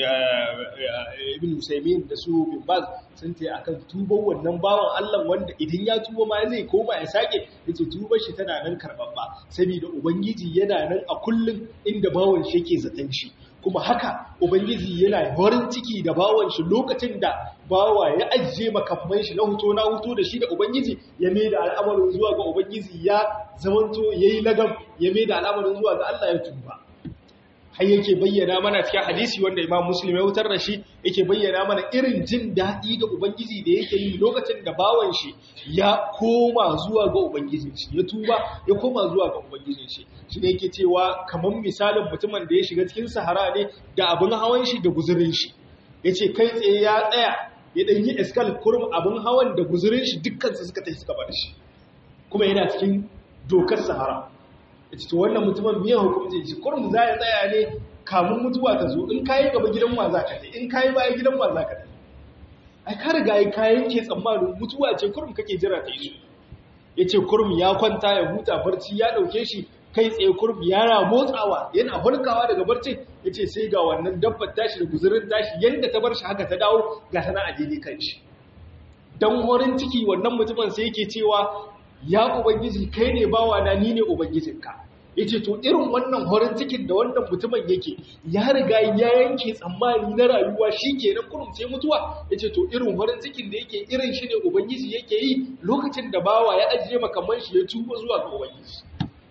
Usaymin da su bin Baz sun ce akan tuban wannan bawan Allah wanda idan ya tuba ma zai koma ya sake, yace tubar shi tana nan karbabba saboda ubangiji yana nan a kullun inda bawan shi yake zaton shi. Kuma haka ubangiji yana farin ciki da bawan shi lokacin da bawa ya ajiye makamman shi na huto da shi da ubangiji, ya mai da al'amarin zuwa ga ubangiji, ya zamanto yayi lagab, ya mai da al'amarin zuwa ga Allah ya tuba. Har yake bayyana mana cikin hadisi wanda Imam Muslim ya wutar da shi, yake bayyana mana irin jin daɗi da ubangiji da yake yi lokacin da bawan shi ya koma zuwa ga ubangijin shi, ya tuba ya koma zuwa ga ubangijin shi. Shi ne yake cewa kamar misalin mutumin da ya shiga cikin sahara ne da abin hawan shi da guzurin shi, yace kai tsaye ya tsaya ya dan yi iskal kurum abin hawan da guzurin shi dukkan su suka tafi suka bar shi, kuma yana cikin dokar sahara. Yace to wannan mutumin biyan hukunci shi kurum za ya tsaya ne kamun mutuwa ta zo, in kayi gaba gidan wa za ka tafi, in kayi baya gidan wa za ka tafi. Ai ka riga yi kayan ke tsammanin mutuwa ce kurum kake jira ta yi. Yace kurum ya kwanta ya huta, barci ya dauke shi kai tsaye, kurum yana motsawa yana hulkawa daga barcin, yace sai ga wannan dabbar tashi da guzurin tashi yanda ta bar shi haka ta dawo ga tana a daidai kan shi. Dan horin ciki wannan mutumin sai yake cewa ya ubangiji kai ne bawa na, ni ne ubangijinka. Yace to irin wannan horin cikin da wannan mutumin yake ya riga ya yanke tsammani na rayuwa shikenan kurum sai mutuwa. Yace to irin horin cikin da yake irin shi ne ubangiji yake yi lokacin da bawa ya ajiye makaman shi ya tuba zuwa ga ubangiji.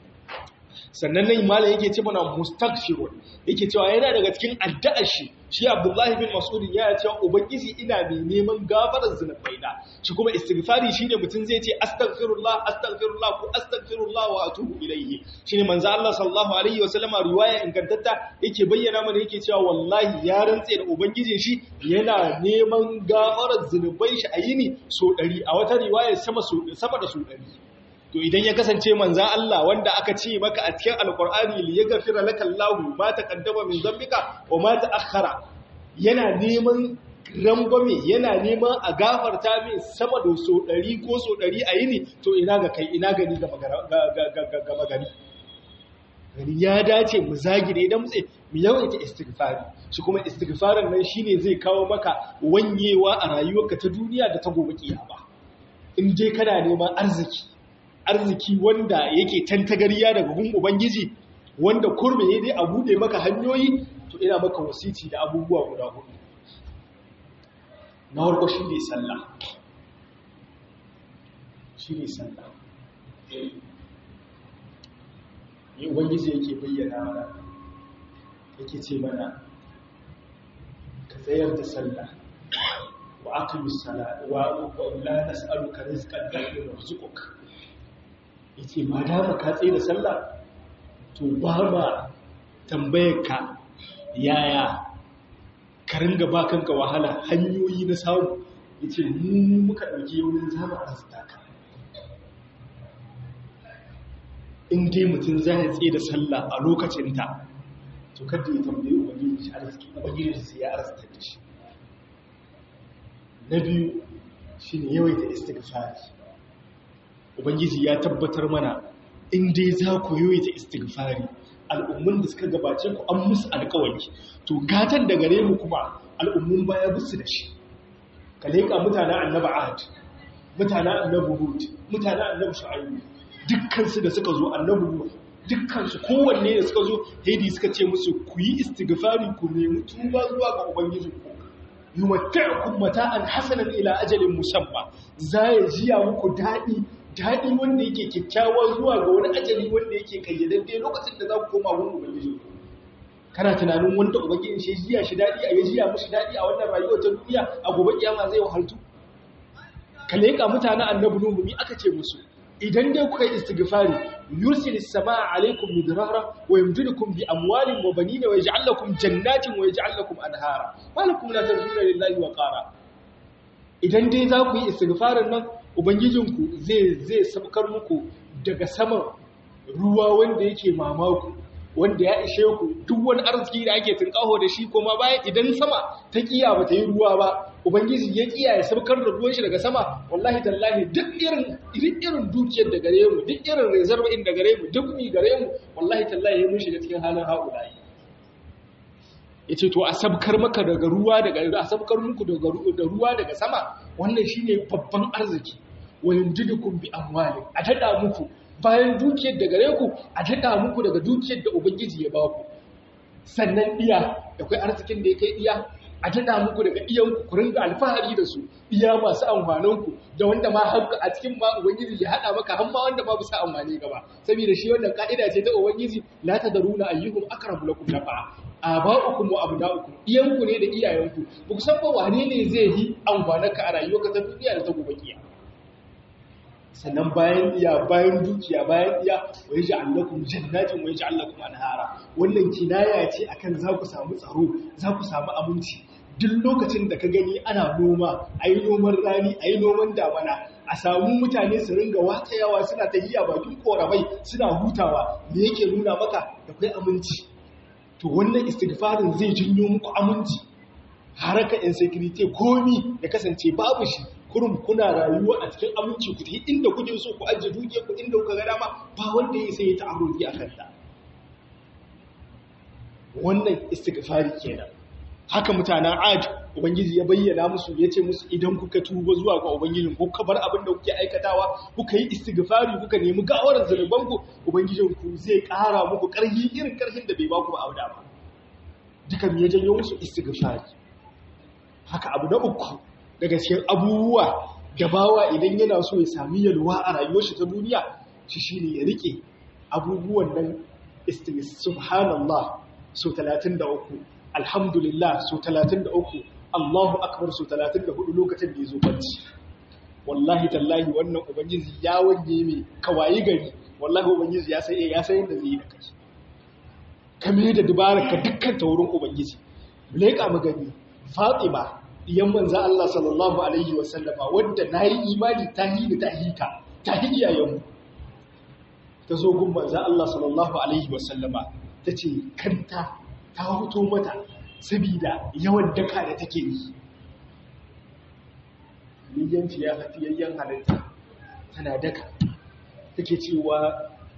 Sannan nan malam yake ce mana mustaghfirun, yake cewa yana daga cikin addu'ar shi Abdullahi bin Mas'ud ya ce ubangiji ina mai neman gafarar zunubaina. Shi kuma istighfari shine mutum zai ce astaghfirullah astaghfirullah ko astaghfirullah wa atubu ilayhi. Shine manzo Allah sallallahu alaihi wasallama riwaya ingantatta yake bayyana mana yake cewa wallahi ya rantse da ubangijin shi yana neman gafarar zunubai shi a yini so 100, a wata riwaya sama da so 100. To idan ya kasance manzan Allah wanda aka ce maka a cikin alkur'ani li yaghfira laka Allahu ma taqaddama min dhanbika wa ma ta'akhkhara, yana neman rangwame, yana neman a gafarta min sama da so 100 ko so 100 a yini, to ina ga kai ina gani ga magani. Gani ya dace mu zagire dan mutse mu yawaita istighfari. Shi kuma istighfarin nan shine zai kawo maka wanyewa a rayuwarka ta duniya da ta gobe kiyama. In je kana neman arziki wanda yake tantagariya daga gun ubangiji, wanda kurme ne dai a bude maka hanyoyi, to ina maka wasiti da abubuwa guda 4. Na farko shine sallah. Yi ubangiji yake bayyana mana, yake ce mana ka tsayar da sallah wa aqimis salat wa la nas'aluka rizqan nahnu narzuquka. Yace ma da ka tsaye da sallah to ba ma tambayar ka yaya ka ringa ba kanka wahala hanyoyi na samu. Yace mu muka dauki yaunin zama arzuta ka. In dai mutum zai tsaye da sallah a lokacin ta, to kada ya tambaye ubangiji shi arziki, ubangiji sai ya arzuta da shi. Na biyu shine yawaita istighfar. Ubangiji ya tabbatar mana in dai za ku yawaita istighfari, al'ummun da suka gabace ku an musu alƙawari, to gatan da gare mu kuma al'ummun baya busu da shi. Ka leƙa mutanen annabi Ad, mutanen annabi Hud, mutanen annabi Shu'aib, dukkansu da suka zo annabi Nuh, dukkansu kowanne da suka zo haidi suka ce musu ku yi istighfari, ku nemi tuba zuwa ga ubangijinku. Yumatta'ukum mata'an hasanan ila ajalin musamma, za ya jiya muku daɗi wanda yake kyakkyawa zuwa ga wani ajali wanda yake kayyadadde lokacin da za ku koma wurin ubangiji. Kana tunanin wanda ubangiji shi jiya shi daɗi a yajiya mushi daɗi a wannan rayuwar ta duniya, a gobe kiyama zai wahaltu? Ka leƙa mutanen annabi Nuhu, mi aka ce musu? Idan dai kuka yi istighfari, yursilis samaa alaikum midrara wa yumdidukum bi amwalin wa banina wa yaj'al lakum jannatin wa yaj'al lakum anhara ma lakum la tarjuna lillahi wa qara. Idan dai za ku yi istighfarin nan, ubangijinku zai sabkar muku daga saman ruwa wanda yake mamaku, wanda ya ishe ku duk wani arziki da ake tunkaho da shi koma bayan idan sama ta kiya ba ta yi ruwa ba ubangiji ya kiya ya sabkar da ruwan shi daga sama wallahi tallahi duk irin dukiyar da gare mu duk irin reserve in da gare mu duk mi gare mu wallahi tallahi mun shiga cikin halin haulayi yace to a sabkar maka daga ruwa a sabkar muku da ruwa daga sama wannan shine babban arziki wa yumjidukum bi amwalin a tada muku bayan dukiyar da gare ku a tada muku daga dukiyar da ubangiji ya ba ku sannan akwai arzikin da ya kai a tada muku daga iyanku ku ringa alfahari da su masu amfaninku da wanda ma har a cikin ma ubangiji ya hada maka har ma wanda ba bisa amfani gaba saboda shi wannan ka'ida ce ta ubangiji la tadaruna ayyuhum aqrabu lakum nafa'a aba'ukum wa abna'ukum iyanku ne da iyayenku ba ku san ba wane ne zai yi amfanarka a rayuwarka ta duniya da ta gobe kiyama sannan bayan dukiya bayan wa yaji allakum jannatin wa yaji allakum anhara wannan kinaya ce akan za ku samu tsaro za ku samu aminci duk lokacin da ka gani ana noma ayi noman rani ayi noman damana a samu mutane su ringa watayawa suna tahiya bakin koramai suna hutawa me yake nuna maka da kai aminci to wannan istighfarin zai jinyo muku aminci haraka insecurity komi ya kasance babu shi kurum kuna rayuwa a cikin aminci ku inda kuke so ku ajiye dukiyar ku inda kuka ga dama ba wanda ya sai ya ta'arrufi a kanta wannan istighfari kenan haka mutanen Ad ubangiji ya bayyana musu yace musu idan kuka tuba zuwa ga ubangijin ku ka bar abin da kuke aikatawa kuka yi istighfari kuka nemi gawaran zanuban ku ubangijin ku zai ƙara muku ƙarfi irin ƙarfin da bai ba ku ba auda ba duka me ya janyo musu istighfari haka abu na uku daga cikin abubuwa da bawa idan yana so ya sami yalwa a rayuwar shi ta duniya shi shine ya rike abubuwan nan subhanallah so 33 alhamdulillah so 33 Allahu akbar so 34 lokacin da yazo bacci wallahi tallahi wannan ubangiji ya wanye mai kawai gari wallahi ubangiji ya san yadda zai yi da kai kame da dubaraka dukkan taurin ubangiji leka magani Fatima diyan manzo Allah sallallahu alaihi wasallama wanda nayi imani ta hika ta iyayenmu ta zo gun manzo Allah sallallahu alaihi wasallama tace kanta ta huto mata saboda yawan daka da take yi liyanci ya hafiyayyen halitta tana daka take cewa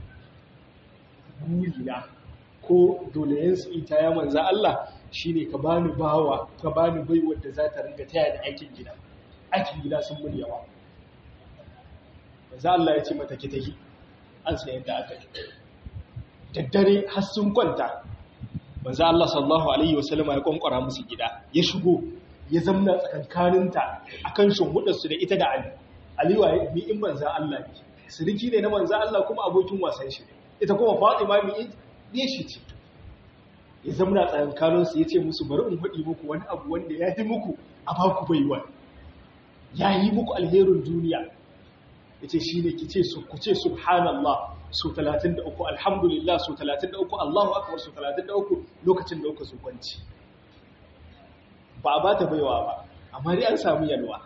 burina ko doleyensu ita ya manzo Allah shine ka bani bawa ka bani baiwar da za ta ringa taya da aikin gida sun mun yawa manzo Allah ya ce mata ki tafi an sayar da aka daddare har sun kwanta manzo Allah sallallahu alaihi wasallam ya konkwara musu gida ya shigo ya zamna tsakankaninta akan shimhudar su da ita da Ali wa mi in manzo Allah ne siriki ne na manzo Allah kuma abokin wasan shi ita kuma Fatima mi ne shi ce ya zamna tsakankaninsu ya ce musu bari in faɗi muku wani abu wanda ya yi muku a baku baiwa ya yi muku alherin duniya ya ce shi ne ku ce subhanallah su 33 alhamdulillah su 33 Allahu akbar su 33 lokacin da kuka kwanci ba a ba ta baiwa ba amma dai an samu yalwa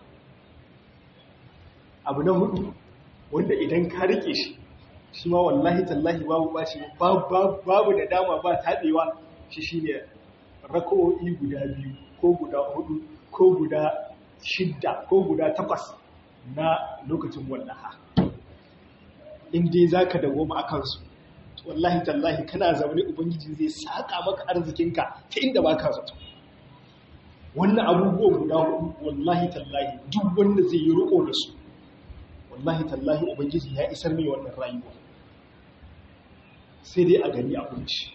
abu na hudu wanda idan ka rike shi ma wallahi tallahi babu bashi babu da dama ba taɓewa shi ne rako'i guda 2 ko guda 4 ko guda 6 ko guda 8 na lokacin wallaha inda za ka dawoma a kansu wallahi tallahi kana zaune ubangiji zai saka maka arzikinka ta inda ba ka zato wannan abubuwan guda 4 wallahi tallahi duk wanda zai yi riko da su wallahi tallahi ubangiji ya isar mai wannan rayuwa sai dai a gani abin shi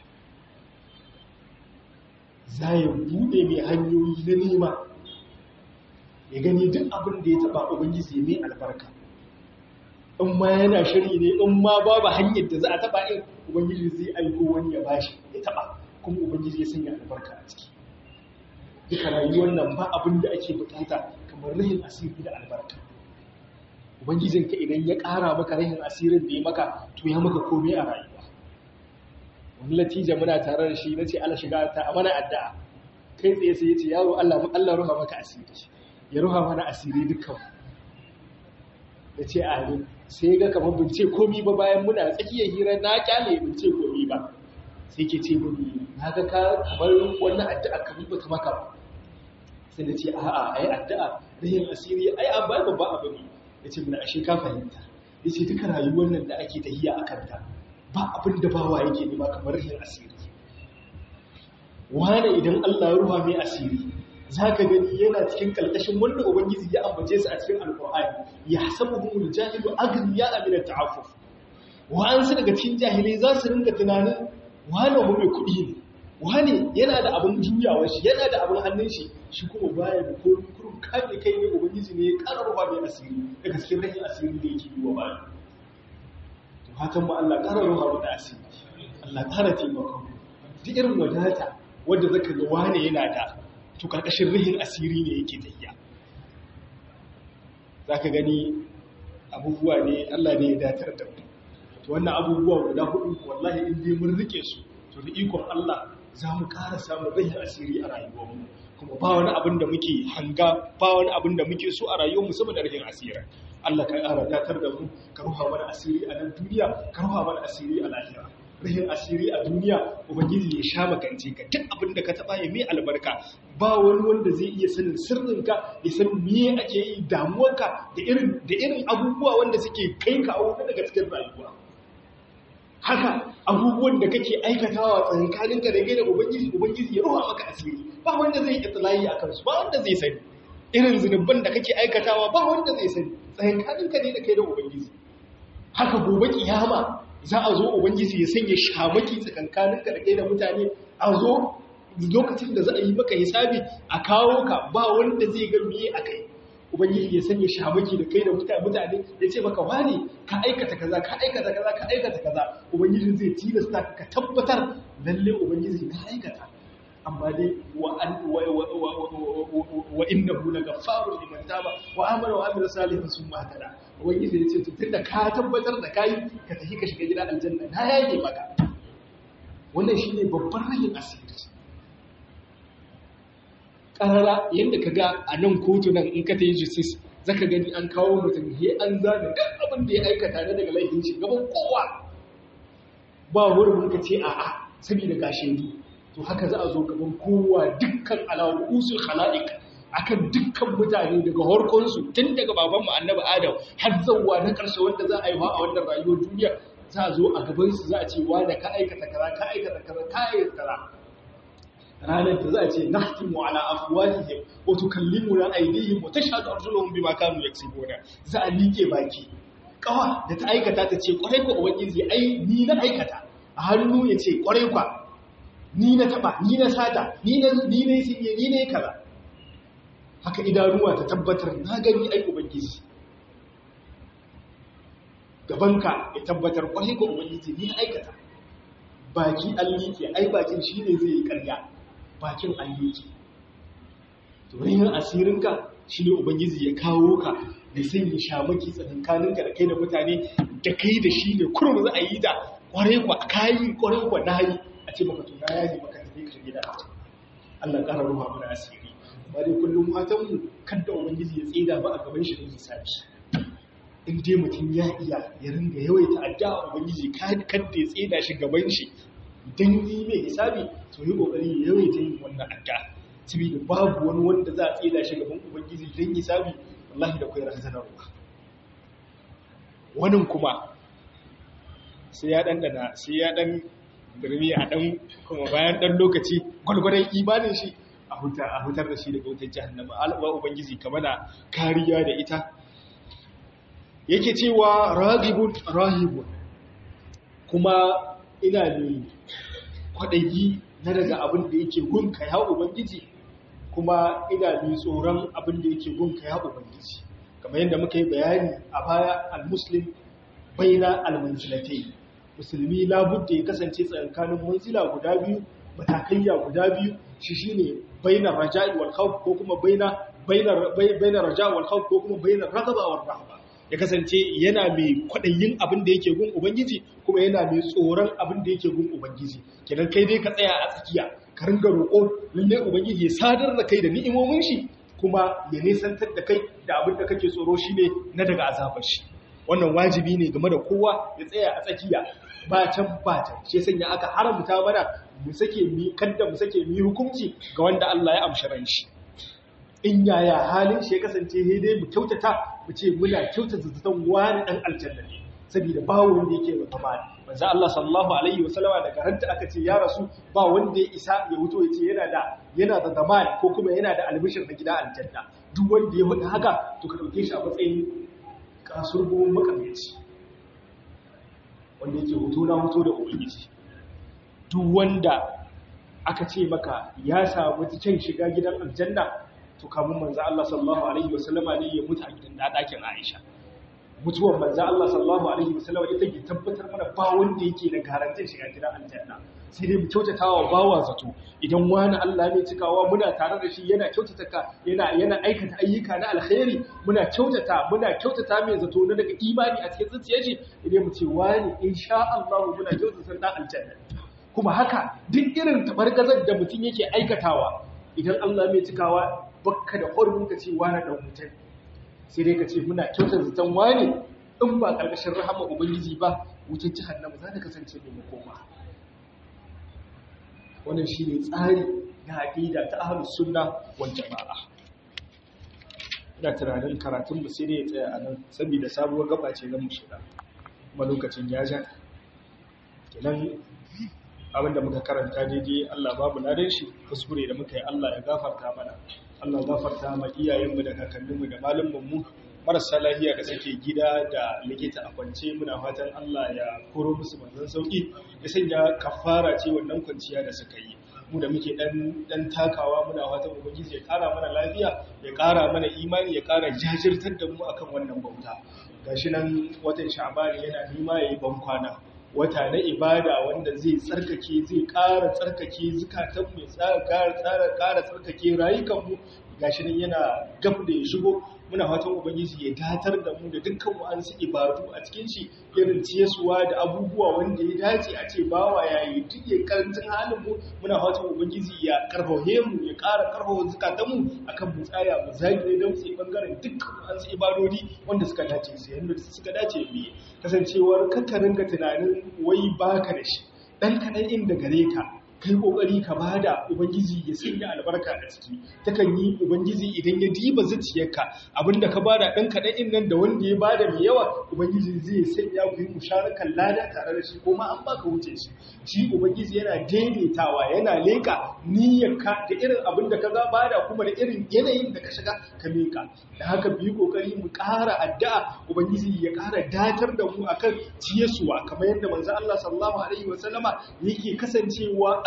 za ya buɗe mai hanyoyi na nema ya gani duk abin da ya taɓa ubangiji mai albarka in ma yana shiri ne in ma babu hanyar da za a taɓa in ubangiji zai aiko wani ya bashi ya taɓa kuma ubangiji ya sanya albarka a ciki duka rayuwar nan ba abin da ake bukata kamar rahin asiri da albarka ubangijinka idan ya ƙara maka rahin asirin da ya maka to ya maka komai a rayuwa wani latija muna tare da shi na ce Allah shiga ta a mana addu'a kai tsaye sai ya ce yaro Allah ruha maka asiri ya ruha mana asiri dukkan ya ce amin sai ga kamar bince komi ba bayan muna tsakiyar hira na kyale bince komi ba sai ke ce mini na ga ka kamar wannan addu'a ka rubuta maka ba sai na ce a'a ai addu'a rihin asiri ai an bai babba abu ne yace mun ashe ka fahimta yace duka rayuwar nan da ake tahiya akan ta ba abin da bawa yake nema kamar rihin asiri wani idan Allah ya ruha mai asiri zaka gani yana cikin kalkashin wanda ubangiji ya ambace su a cikin alqur'ani yahsabuhumul jahilu aghniya min at-ta'affuf wa'ansu daga cikin jahilai za su ringa tunanin wane mu mai kuɗi ne wane yana da abin juyawa shi yana da abin hannun shi shi kuma baya da komi kurum kame kai ne ubangiji ne ya ƙara ruwa mai asiri daga cikin rashin asiri da yake yi wa bayan to hakan ba Allah ƙara ruwa mai asiri Allah ƙara taimaka duk irin wadata wanda zaka ga wane yana da to karkashin rashin asiri ne yake tafiya zaka gani abubuwa ne Allah ne ya datar da mu to wannan abubuwa guda hudu wallahi in dai mun rike su to da ikon Allah za mu ƙara samun rahin asiri a rayuwarmu kuma ba wani abin da muke hanga ba wani abin da muke so a rayuwarmu saboda rahin asiri Allah ka ƙara datar da mu ka ruha mana asiri a nan duniya ka ruha mana asiri a lahira rahin asiri a duniya ubangiji ya sha makance ka duk abin da ka taba ya mai albarka ba wani wanda zai iya sanin sirrinka ya san me ake yi damuwarka da irin abubuwa wanda suke kai ka a wani daga cikin rayuwa haka abubuwan da kake aikatawa tsakankaninka da gaida ubangiji ya ruha maka asiri ba wanda zai itlai a kansu ba wanda zai sani irin zunuban da kake aikatawa ba wanda zai sani tsakankaninka ne da kai da ubangiji haka gobe kiyama za a zo ubangiji ya sanya shamaki tsakankaninka da kai da mutane a zo lokacin da za a yi maka hisabi a kawo ka ba wanda zai ga miye akai ubangiji ya sanya shamaki da kai da mutane ya ce maka wani ka aikata kaza ka aikata kaza ka aikata kaza ubangiji zai tilasta ka tabbatar lalle ubangiji ka aikata amma dai wa innahu lagaffarun liman taba wa amana wa amila salihan summa tada ubangiji ya ce tunda ka tabbatar da kai ka tafi ka shiga gidan aljanna na yake maka wannan shine babban rahin asiri karara yadda ka ga a nan kotu nan in ka ta yi justice za ka gani an kawo mutum he an zane duk abin da ya aikata na daga laifin shi gaban kowa ba wurin ka ce a'a saboda gashe ni to haka za a zo gaban kowa dukkan alawu usul khalaiq akan dukkan mutane daga horkonsu tun daga baban mu annabi adam har zawwa na karshe wanda za a yi ba a wannan rayuwar duniya za a zo a gaban su za a ce wa da ka aikata kaza ka aikata kaza ka aikata kaza ranar da za a ce nahtimu ala afwahihim wa tukallimuna aydihim wa tashhadu arjuluhum bima kanu yaksubuna za a like baki kawa da ta aikata ta ce kwarai ko ubangiji ai ni na aikata a hannu ya ce kwarai kwa ni na taba ni na sata ni ne sinye ni ne kaza haka idanuwa ta tabbatar na gani ai ubangiji gabanka ya tabbatar kwarai ko ubangiji ni na aikata baki allike ai bakin shine zai yi ƙarya bakin allike to rayin asirinka shine ubangiji ya kawo ka da sanya shamaki tsakankaninka da kai da mutane da kai da shi ne kurum za a yi da kwarai kwa kayi kwarai kwa nayi a ce maka to na yaji maka tafi ka gida Allah ƙara ruwa mana asiri ba dai kullum matan mu kada ubangiji ya tsida ba a gaban shi da hisabi in dai mutum ya iya ya ringa yawaita addu'a ubangiji kada ya tsida shi gaban shi dan yi mai hisabi to yi kokari ya yawaita yin wannan addu'a saboda babu wani wanda za a tsida shi gaban ubangiji dan hisabi wallahi da kai razanarwa wannan kuma sai ya dan birni a dan kuma bayan dan lokaci gwargwaron imanin shi a hutar da shi daga wutar jahannama alwa ubangiji kamar da kariya da ita yake cewa rahibun kuma ina ne kwadayi na daga abin da yake gunka ya ubangiji kuma ina ne tsoron abin da yake gunka ya ubangiji kamar yadda muka yi bayani a baya al-muslim baina al-manzilatai musulmi labudda ya kasance tsakanin manzila guda biyu matakaiya guda biyu shi shine bainar raja'i wal khawf ko kuma bainar raja'i wal khawf ko kuma bainar ragaba wal rahba ya kasance yana mai kwadayin abin da yake gun ubangiji kuma yana mai tsoron abin da yake gun ubangiji kenan kai dai ka tsaya a tsakiya ka ringa roƙo lalle ubangiji ya sadar da kai da ni'imomin shi kuma ya nisantar da kai da abin da kake tsoro shine na daga azabar shi wannan wajibi ne game da kowa ya tsaya a tsakiya ba can ba can shi sanya aka haramta mana mu sake mi hukunci ga wanda Allah ya amshi ran shi in yaya halin shi ya kasance dai mu kyautata mu ce muna kyautata zaton wani dan aljanna ne saboda ba wanda yake da tamani manzo Allah sallallahu alaihi wasallama daga ranta aka ce ya rasu ba wanda ya isa ya wuto yace yana da tamani ko kuma yana da albishir na gida aljanna duk wanda ya hudu haka to ka dauke shi a matsayin kasurgun makamaci wanda yake hutu na hutu da ubangiji duk wanda aka ce maka ya samu cikin shiga gidan aljanna to kamun manzo Allah sallallahu alaihi wasallama ne ya mutu a gidan dakin Aisha mutuwar manzo Allah sallallahu alaihi wasallama ita ke tabbatar mana ba wanda yake da garantin shiga gidan aljanna sai dai mu kyautatawa bawa zato idan wani Allah ne cikawa muna tare da shi yana kyautata yana aikata ayyuka na alkhairi muna kyautata mai zato na daga imani a cikin zuciyar shi idan mu ce wani insha Allah muna kyautata dan aljanna kuma haka duk irin tabargazar da mutum yake aikatawa idan Allah mai cikawa bakka da hurumin ka ce wani dan mutum sai dai ka ce muna kyautata zaton wani in ba karkashin rahama ubangiji ba wucin jahannama za ta kasance mai makoma wannan shi ne tsari na aƙida ta ahlus sunna wal jama'a ina tunanin karatun mu sai dai ya tsaya a nan saboda sabuwar gaba ce zan mu shiga kuma lokacin ya ja kenan abinda muka karanta daidai Allah babu ladan shi kuskure da muka yi Allah ya gafarta mana Allah gafarta ma iyayenmu da kakanninmu da malumanmu marasa lafiya da suke gida da likita a kwance muna fatan Allah ya koro musu manzon sauki ya sanya kafara ce wannan kwanciya da suka yi mu da muke dan takawa muna fatan ubangiji ya kara mana lafiya ya kara mana imani ya kara jajirtar da mu akan wannan bauta gashi nan watan sha'ban yana nima yayi ban kwana wata na ibada wanda zai tsarkake zai ƙara tsarkake zukatanmu ya ƙara tsarkake rayukanmu gashi nan yana gab da ya shigo muna fatan ubangiji ya datar da mu da dukkan wa'ansu ibadu a cikin shi irin ciyasuwa da abubuwa wanda ya dace a ce bawa yayi duk ya karancin halin mu muna fatan ubangiji ya karfafe mu ya ƙara karfafa zukatanmu akan mu tsaya mu zagire don sai bangaren dukkan wa'ansu ibadodi wanda suka dace sai yanda suka dace mu kasancewar kakkarin ga tunanin wai baka da shi dan kadan inda gare ka kai kokari ka bada ubangiji ya sanya albarka a ciki takan yi ubangiji idan ya diba zuciyarka abinda ka bada dan kadan in nan da wanda ya bada mai yawa ubangiji zai sanya ku yi musharakan lada tare da shi kuma an baka wuce shi ubangiji yana daidaitawa yana leka niyyarka da irin abinda ka za bada kuma da irin yanayin da ka shiga ka leka da haka biyu kokari mu ƙara addu'a ubangiji ya ƙara datar da mu akan ciyesuwa kamar yadda manzo Allah sallallahu alaihi wasallama yake kasancewa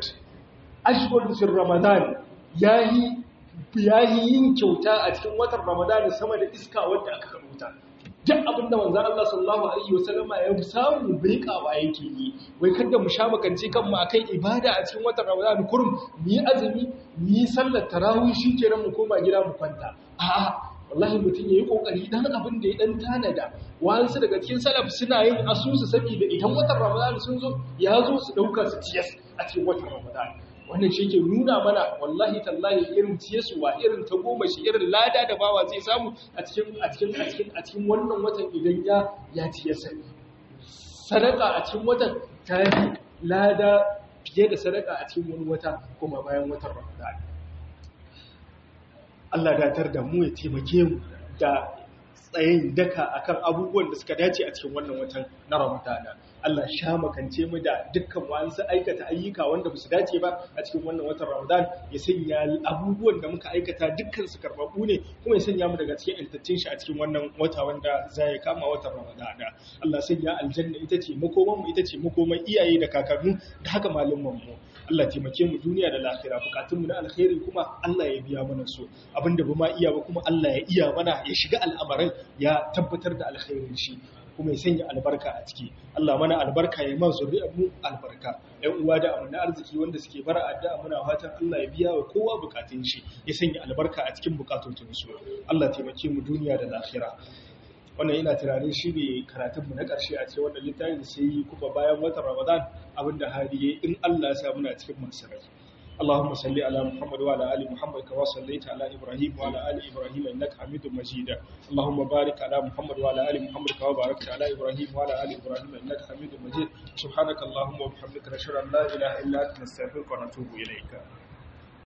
ajwad fi ramadan yayi yin kyauta a cikin watan ramadan sama da iska wanda aka karuta duk abinda manzo Allah sallallahu alaihi wasallama ya samu breakawa yake yi wai kada mu sha makance kanmu akan ibada a cikin watan ramadan kurum mu yi azumi mu yi sallar tarawih shikenan mu koma gida mu kwanta a'a wallahi mutum yayi kokari dan abin da ya dan tanada wasu daga cikin salaf suna yin asusu saboda idan watan ramadan sun zo ya zo su dauka su ciyas a cikin watan ramadan wannan shi ke nuna mana wallahi tallahi irin ciyasuwa irin ta goma shi irin lada da bawa zai samu a cikin wannan watan idan ya ciyasa sadaka a cikin watan ta yi lada fiye da sadaka a cikin wani wata kuma bayan watan ramadan Allah datar da mu ya taimake mu da tsayin daka akan abubuwan da suka dace a cikin wannan watan na Ramadana. Allah sha makance mu da dukkan wasu aikata ayyuka wanda ba su dace ba a cikin wannan watan Ramadan ya sanya abubuwan da muka aikata dukkan su karbabu ne kuma ya sanya mu daga cikin intaccin shi a cikin wannan wata wanda zai kama watan Ramadana. Allah sanya aljanna ita ce makoman mu ita ce makoman iyaye da kakannu da haka malaman mu. Allah taimake mu duniya da lahira bukatun mu na alkhairi kuma Allah ya biya mana su abinda ba ma iya ba kuma Allah ya iya mana ya shiga al'amarin ya tabbatar da alkhairin shi kuma ya sanya albarka a ciki Allah mana albarka ya man zuriyar mu albarka ɗan uwa da amana arziki wanda suke bara addu'a muna fatan Allah ya biya wa kowa bukatun shi ya sanya albarka a cikin bukatun su Allah taimake mu duniya da lahira wannan ina tunanin shi ne karatunmu na ƙarshe a cikin wannan littafin sai kuma bayan watan Ramadan abinda hali in Allah ya sa muna cikin masu rai اللهم صل على محمد وعلى آل محمد كما صليت على إبراهيم وعلى آل إبراهيم إنك حميد مجيد اللهم بارك على محمد وعلى آل محمد كما باركت على إبراهيم وعلى آل إبراهيم إنك حميد مجيد سبحانك اللهم وبحمدك نشهد أن لا إله إلا أنت نستغفرك ونتوب إليك